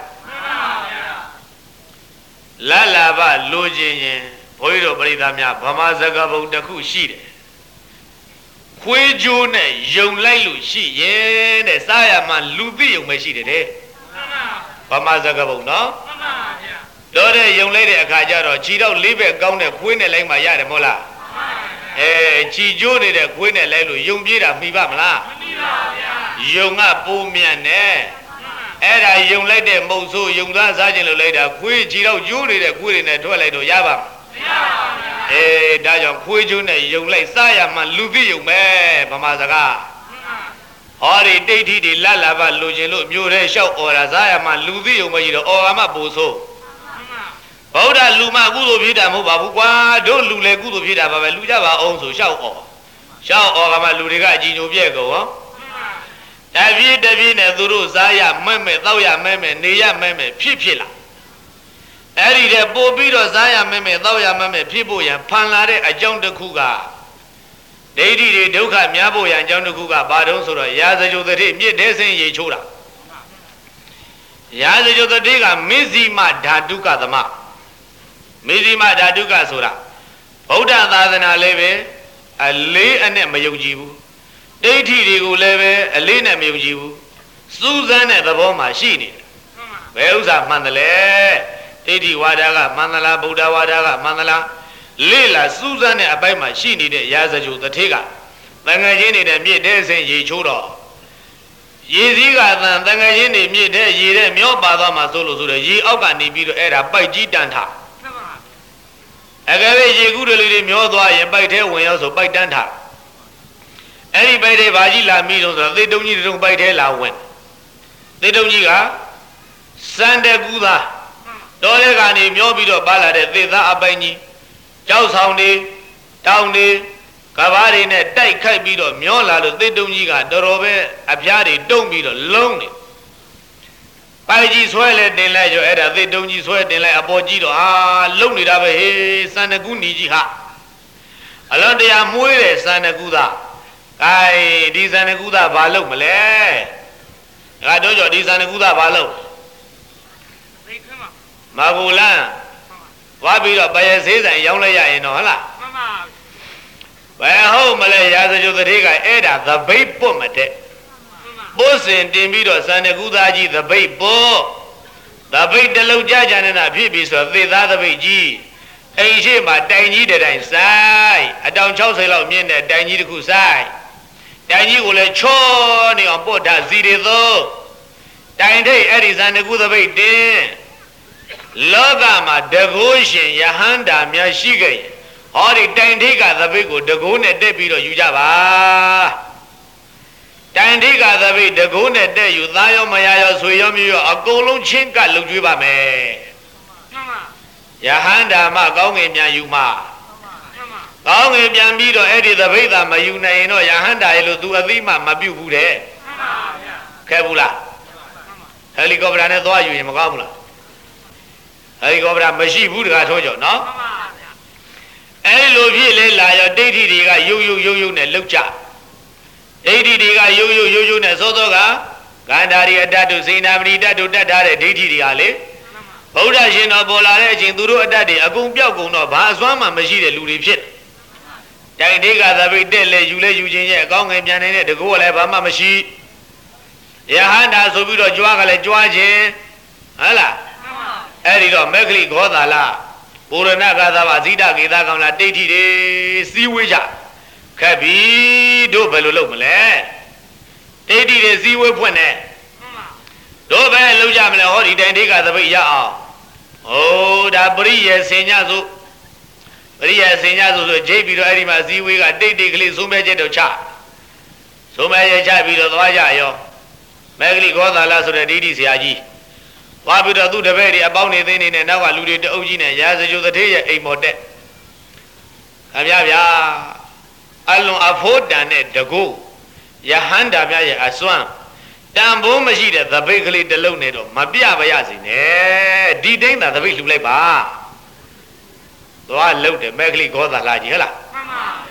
လလာဘလိုချင်ရင်ဘုန်းကြီးတို့ပရိသတ်များဗမာစကားပုံတစ်ခုရှိတယ်ခွေးကြိုးနဲ့ယုံလိုက်လို့ရှိရင်တဲ့စားရမှလူသိယုံပဲရှိတယ်တဲ့ဗမာစကားပုံနော်တော့တဲ့ယုံလိုက်တဲ့အခါကျတော့ခြေတော့လေးဘက်ကောင်းတဲ့ခွေးနဲ့လိုက်မှရတယ်မဟုတ်လားအဲခြေကြိုးနေတဲ့ခွေးနဲ့လိုက်လို့ယုံပြေးတာမှီပါမလားမမှီပါဗျာယုံကပိုးမြတ်နဲ့အဲ့ဒါယုံလိုက်တဲ့မုတ်ဆိုးယုံသားစားခြင်းလို့လိုက်တာခွေးခြေတော့ကြိုးနေတဲ့ခွေးတွေနဲ့ထွက်လိုက်တော့ရပါမလားမရပါဘူးအေးဒါကြောင့်ခွေးကြိုးနဲ့ယုံလိုက်စားရမှလူသိယုံပဲဗမာစကားဟောဒီတိဋ္ဌိတွေလတ်လာပါလိုချင်လို့မျိုးတဲ့လျှောက်អော်တာစားရမှလူသိယုံပဲကြီးတော့អော်ကမှပူဆိုးဗုဒ္ဓလူမကုသိုလ်ဖြစ်တာမဟုတ်ပါဘူးကွာတို့လူလေကုသိုလ်ဖြစ်တာပါပဲလူကြပါအောင်ဆိုလျှောက်អော်လျှောက်អော်ကမှလူတွေကအကြည်ညိုပြဲကုန်ဟောတပြည့်တပြည့်နဲ့သူတို့စားရမဲ့မဲ့တောက်ရမဲ့မဲ့နေရမဲ့မဲ့ဖြစ်ဖြစ်လာအဲ့ဒီတဲ့ပို့ပြီးတော့စားရမဲ့မဲ့တောက်ရမဲ့မဲ့ဖြစ်ဖို့ရန်ဖန်လာတဲ့အကြောင်းတစ်ခုကဒိဋ္ဌိတွေဒုက္ခများဖို့ရန်အကြောင်းတစ်ခုကဘာတုံးဆိုတော့ရာဇဂုတတိမြစ်တဲ့ဆင်းရေချိုးတာရာဇဂုတတိကမစ္စိမဓာတုကသမမစ္စိမဓာတုကဆိုတာဗုဒ္ဓသာသနာလည်းပဲအလေးအနဲ့မယုံကြည်ဘူးဒိဋ္ဌိတွေကိုလည်းပဲအလေးနဲ့မယုံကြည်ဘူးစူးစမ်းတဲ့သဘောမှာရှိနေတယ်ဘယ်ဥစ္စာမှန်တယ်လဲဒိဋ္ဌိဝါဒကမှန်သလားဗုဒ္ဓဝါဒကမှန်သလားလေ့လာစူးစမ်းတဲ့အပိုင်းမှာရှိနေတဲ့ရာဇဂုတထေကတန်ငယ်ချင်းနေတဲ့မြစ်တဲ့ဆင်းရေချိုးတော့ရေစည်းကသံတန်ငယ်ချင်းတွေမြစ်တဲ့ရေတဲ့မျောပါသွားမှဆိုလို့ဆိုတော့ရေအောက်ကနေပြီးတော့အဲ့ဒါပိုက်ကြီးတန်ထားအကယ်၍ရေကူးတွေတွေမျောသွားရင်ပိုက်ထဲဝင်ရောက်ဆိုပိုက်တန်းထားအဲ့ဒီပိုက်တွေဘာကြီးလာမိတော့ဆိုတော့သေတုံကြီးတုံပိုက်ထဲလာဝင်သေတုံကြီးကစံတကူသားတော်တဲ့ကနေမျောပြီးတော့ပါလာတဲ့သေသားအပိုင်ကြီးကြောက်ဆောင်တွေတောင်းတွေကဘာတွေနဲ့တိုက်ခိုက်ပြီးတော့မျောလာလို့သေတုံကြီးကတော်တော်ပဲအဖျားတွေတုံပြီးတော့လုံးနေပိုက်ကြီးဆွဲလဲတင်လိုက်ရောအဲ့ဒါသေတုံကြီးဆွဲတင်လိုက်အပေါ်ကြီးတော့အာလုံနေတာပဲဟေးစံတကူညီကြီးဟာအလွန်တရာမွေးတဲ့စံတကူသားကဲဒီစံတကူသားဘာလုပ်မလဲငါတို့ကြောဒီစံတကူသားဘာလုပ်မဘူလန်းဝါပြီးတော့ပယဆေးဆိုင်ရောင်းလိုက်ရရင်တော့ဟုတ်လားမှန်ပါဘယ်ဟုတ်မလဲရာဇဂုတထေကအဲ့ဒါသပိတ်ပွတ်မတဲ့ပိုးစင်တင်ပြီးတော့စံတကူသားကြီးသပိတ်ပို့သပိတ်တလုံးကြကြနေတာဖြစ်ပြီးဆိုသေသားသပိတ်ကြီးအိမ်ရှိမှာတိုင်ကြီးတဲ့တိုင်ဆိုင်အတောင်၆၀လောက်မြင့်တဲ့တိုင်ကြီးတစ်ခုဆိုင်တိုင်ကြီးကိုလည်းချောနေအောင်ပို့ထားစီတွေသောတိုင်ထိတ်အဲ့ဒီစံတကူသပိတ်တင်လောကမှာတကိုးရှင်ယဟန္တာများရှိခဲ့ရင်ဟောဒီတိုင်ထိတ်ကသပိတ်ကိုတကိုးနဲ့တက်ပြီးတော့ယူကြပါတိုင်ထိကသပိတကုန်းနဲ့တဲ့ယူသားရောမရရောဆွေရောမျိုးရောအကုန်လုံးချင်းကလုံကျွေးပါမယ်မှန်ပါယဟန္တာမကောင်းငင်ပြန်ယူမှာမှန်ပါကောင်းငင်ပြန်ပြီးတော့အဲ့ဒီသပိသာမယူနိုင်ရင်တော့ယဟန္တာရဲ့လို့သူအသိမှမပြုတ်ဘူးတဲ့မှန်ပါဗျာခဲဘူးလားဟယ်လီကော်ပတာနဲ့သွားယူရင်မကောင်းဘူးလားဟယ်လီကော်ပတာမရှိဘူးတကားထုံးကြောနော်မှန်ပါဗျာအဲ့လိုဖြစ်လေလာရောဒိဋ္ဌိတွေကယုတ်ယုတ်ယုတ်ယုတ်နဲ့လှုပ်ကြဒိဋ္ဌိတွေကယုတ်ယုတ်ယုတ်ယုတ်နဲ့သောသောကဂန္ဓာရီအတ္တတို့စေနာမဏိတ္တတို့တတ်ထားတဲ့ဒိဋ္ဌိတွေဟာလေဗုဒ္ဓရှင်တော်ပေါ်လာတဲ့အချိန်သူတို့အတ္တတွေအကုန်ပြောက်ကုန်တော့ဘာအစွမ်းမှမရှိတဲ့လူတွေဖြစ်တိုင်ဒိကသပိတက်လေယူလေယူခြင်းရဲ့အကောင်းငယ်ပြန်နေတဲ့တကူကလည်းဘာမှမရှိယဟန္တာဆိုပြီးတော့ကြွားကလည်းကြွားခြင်းဟုတ်လားအဲ့ဒီတော့မက္ခလိဂောသာလပုရဏဂါသဘာဇိတကေသကောင်လာဒိဋ္ဌိတွေစီးဝေးကြခက်ပြီတို့ဘယ်လိုလုပ်မလဲဒိဋ္ဌိတွေစည်းဝေးဖွင့်နေတို့ပဲလုပ်ကြမလဲဟောဒီတိုင်ဒိကသပိတ်ရအောင်ဟိုဒါပရိယေစင်ညစုပရိယေစင်ညစုဆိုဂျိတ်ပြီးတော့အဲ့ဒီမှာစည်းဝေးကတိတ်တိတ်ကလေးဆုံးမဲချက်တော့ချဆုံးမဲချက်ချပြီးတော့သွားကြရောမဂ္ဂလိဂောသာလဆိုတဲ့ဒိဋ္ဌိဆရာကြီးသွားပြီးတော့သူ့တပည့်တွေအပေါင်းနေသိနေနဲ့နောက်ကလူတွေတအုပ်ကြီးနဲ့ရာဇဂုတထေရဲ့အိမ်မော်တက်ခင်ဗျာဗျာအလွန်အဖို့တန်တဲ့တကူယဟန္တာများရဲ့အစွမ်းတန်ဖိုးမရှိတဲ့သပိတ်ကလေးတစ်လုံးနဲ့တော့မပြပါရစေနဲ့ဒီတိမ့်သာသပိတ်လှူလိုက်ပါသွားလှုပ်တယ်မက်ကလေးဂောသာလာကြီးဟဲ့လားမှန်ပါဗျာ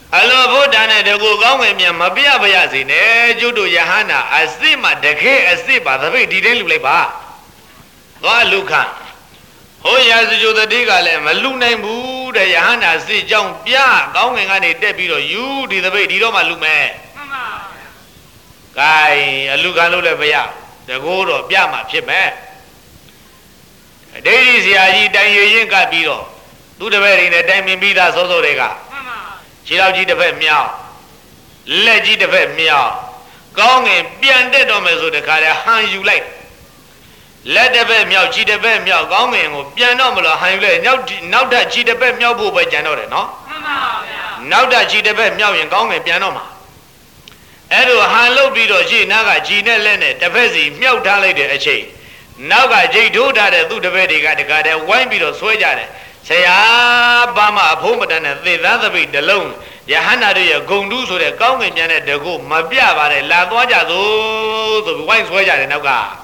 အလောဘုဒ္ဓနဲ့တကူကောင်းဝင်မြန်မပြပါရစေနဲ့ကျွတ်တို့ယဟန္တာအစစ်မှတခဲအစစ်ပါသပိတ်ဒီတိုင်းလူလိုက်ပါသွားလူခဟိုရာဇဂိုတတိကလည်းမလူနိုင်ဘူးတဲ့ယဟန္တာစစ်ကြောင်းပြကောင်းဝင်ကနေတက်ပြီးတော့ယူဒီသပိတ်ဒီတော့မှလူမယ်မှန်ပါဂိုင်းအလူခံလို့လည်းမရတကူတော့ပြမှဖြစ်မယ်ဒိဋ္ဌိဆရာကြီးတိုင်ရရင်ကပ်ပြီးတော့သူတပည့်တွေနဲ့တိုင်ပင်ပြီးသားစောစောတွေကခြေတော်ကြီးတစ်ဖက်မြောက်လက်ကြီးတစ်ဖက်မြောက်ကောင်းငင်ပြန်တက်တော့မယ်ဆိုတခါတည်းဟန်ယူလိုက်လက်တစ်ဖက်မြောက်ခြေတစ်ဖက်မြောက်ကောင်းငင်ကိုပြန်တော့မလို့ဟန်ယူလိုက်နောက်နောက်ထပ်ခြေတစ်ဖက်မြောက်ဖို့ပဲကြံတော့တယ်နော်မှန်ပါဗျာနောက်ထပ်ခြေတစ်ဖက်မြောက်ရင်ကောင်းငင်ပြန်တော့မှာအဲ့လိုဟန်လုပ်ပြီးတော့ခြေနားကခြေနဲ့လက်နဲ့တစ်ဖက်စီမြောက်ထားလိုက်တဲ့အချိန်နောက်ကဂျိတ်ထိုးထားတဲ့သူ့တပည့်တွေကတခါတည်းဝိုင်းပြီးတော့ဆွဲကြတယ်ဆရာဘာမှအဖို့မတန်တဲ့သေသားသပိတ်တလုံးယဟန္တာတို့ရဲ့ဂုံတူးဆိုတဲ့ကောင်းငင်ပြန်တဲ့တကုမပြပါနဲ့လာသွားကြသို့ဆိုပြီးဝိုင်းဆွဲကြတယ်နောက်က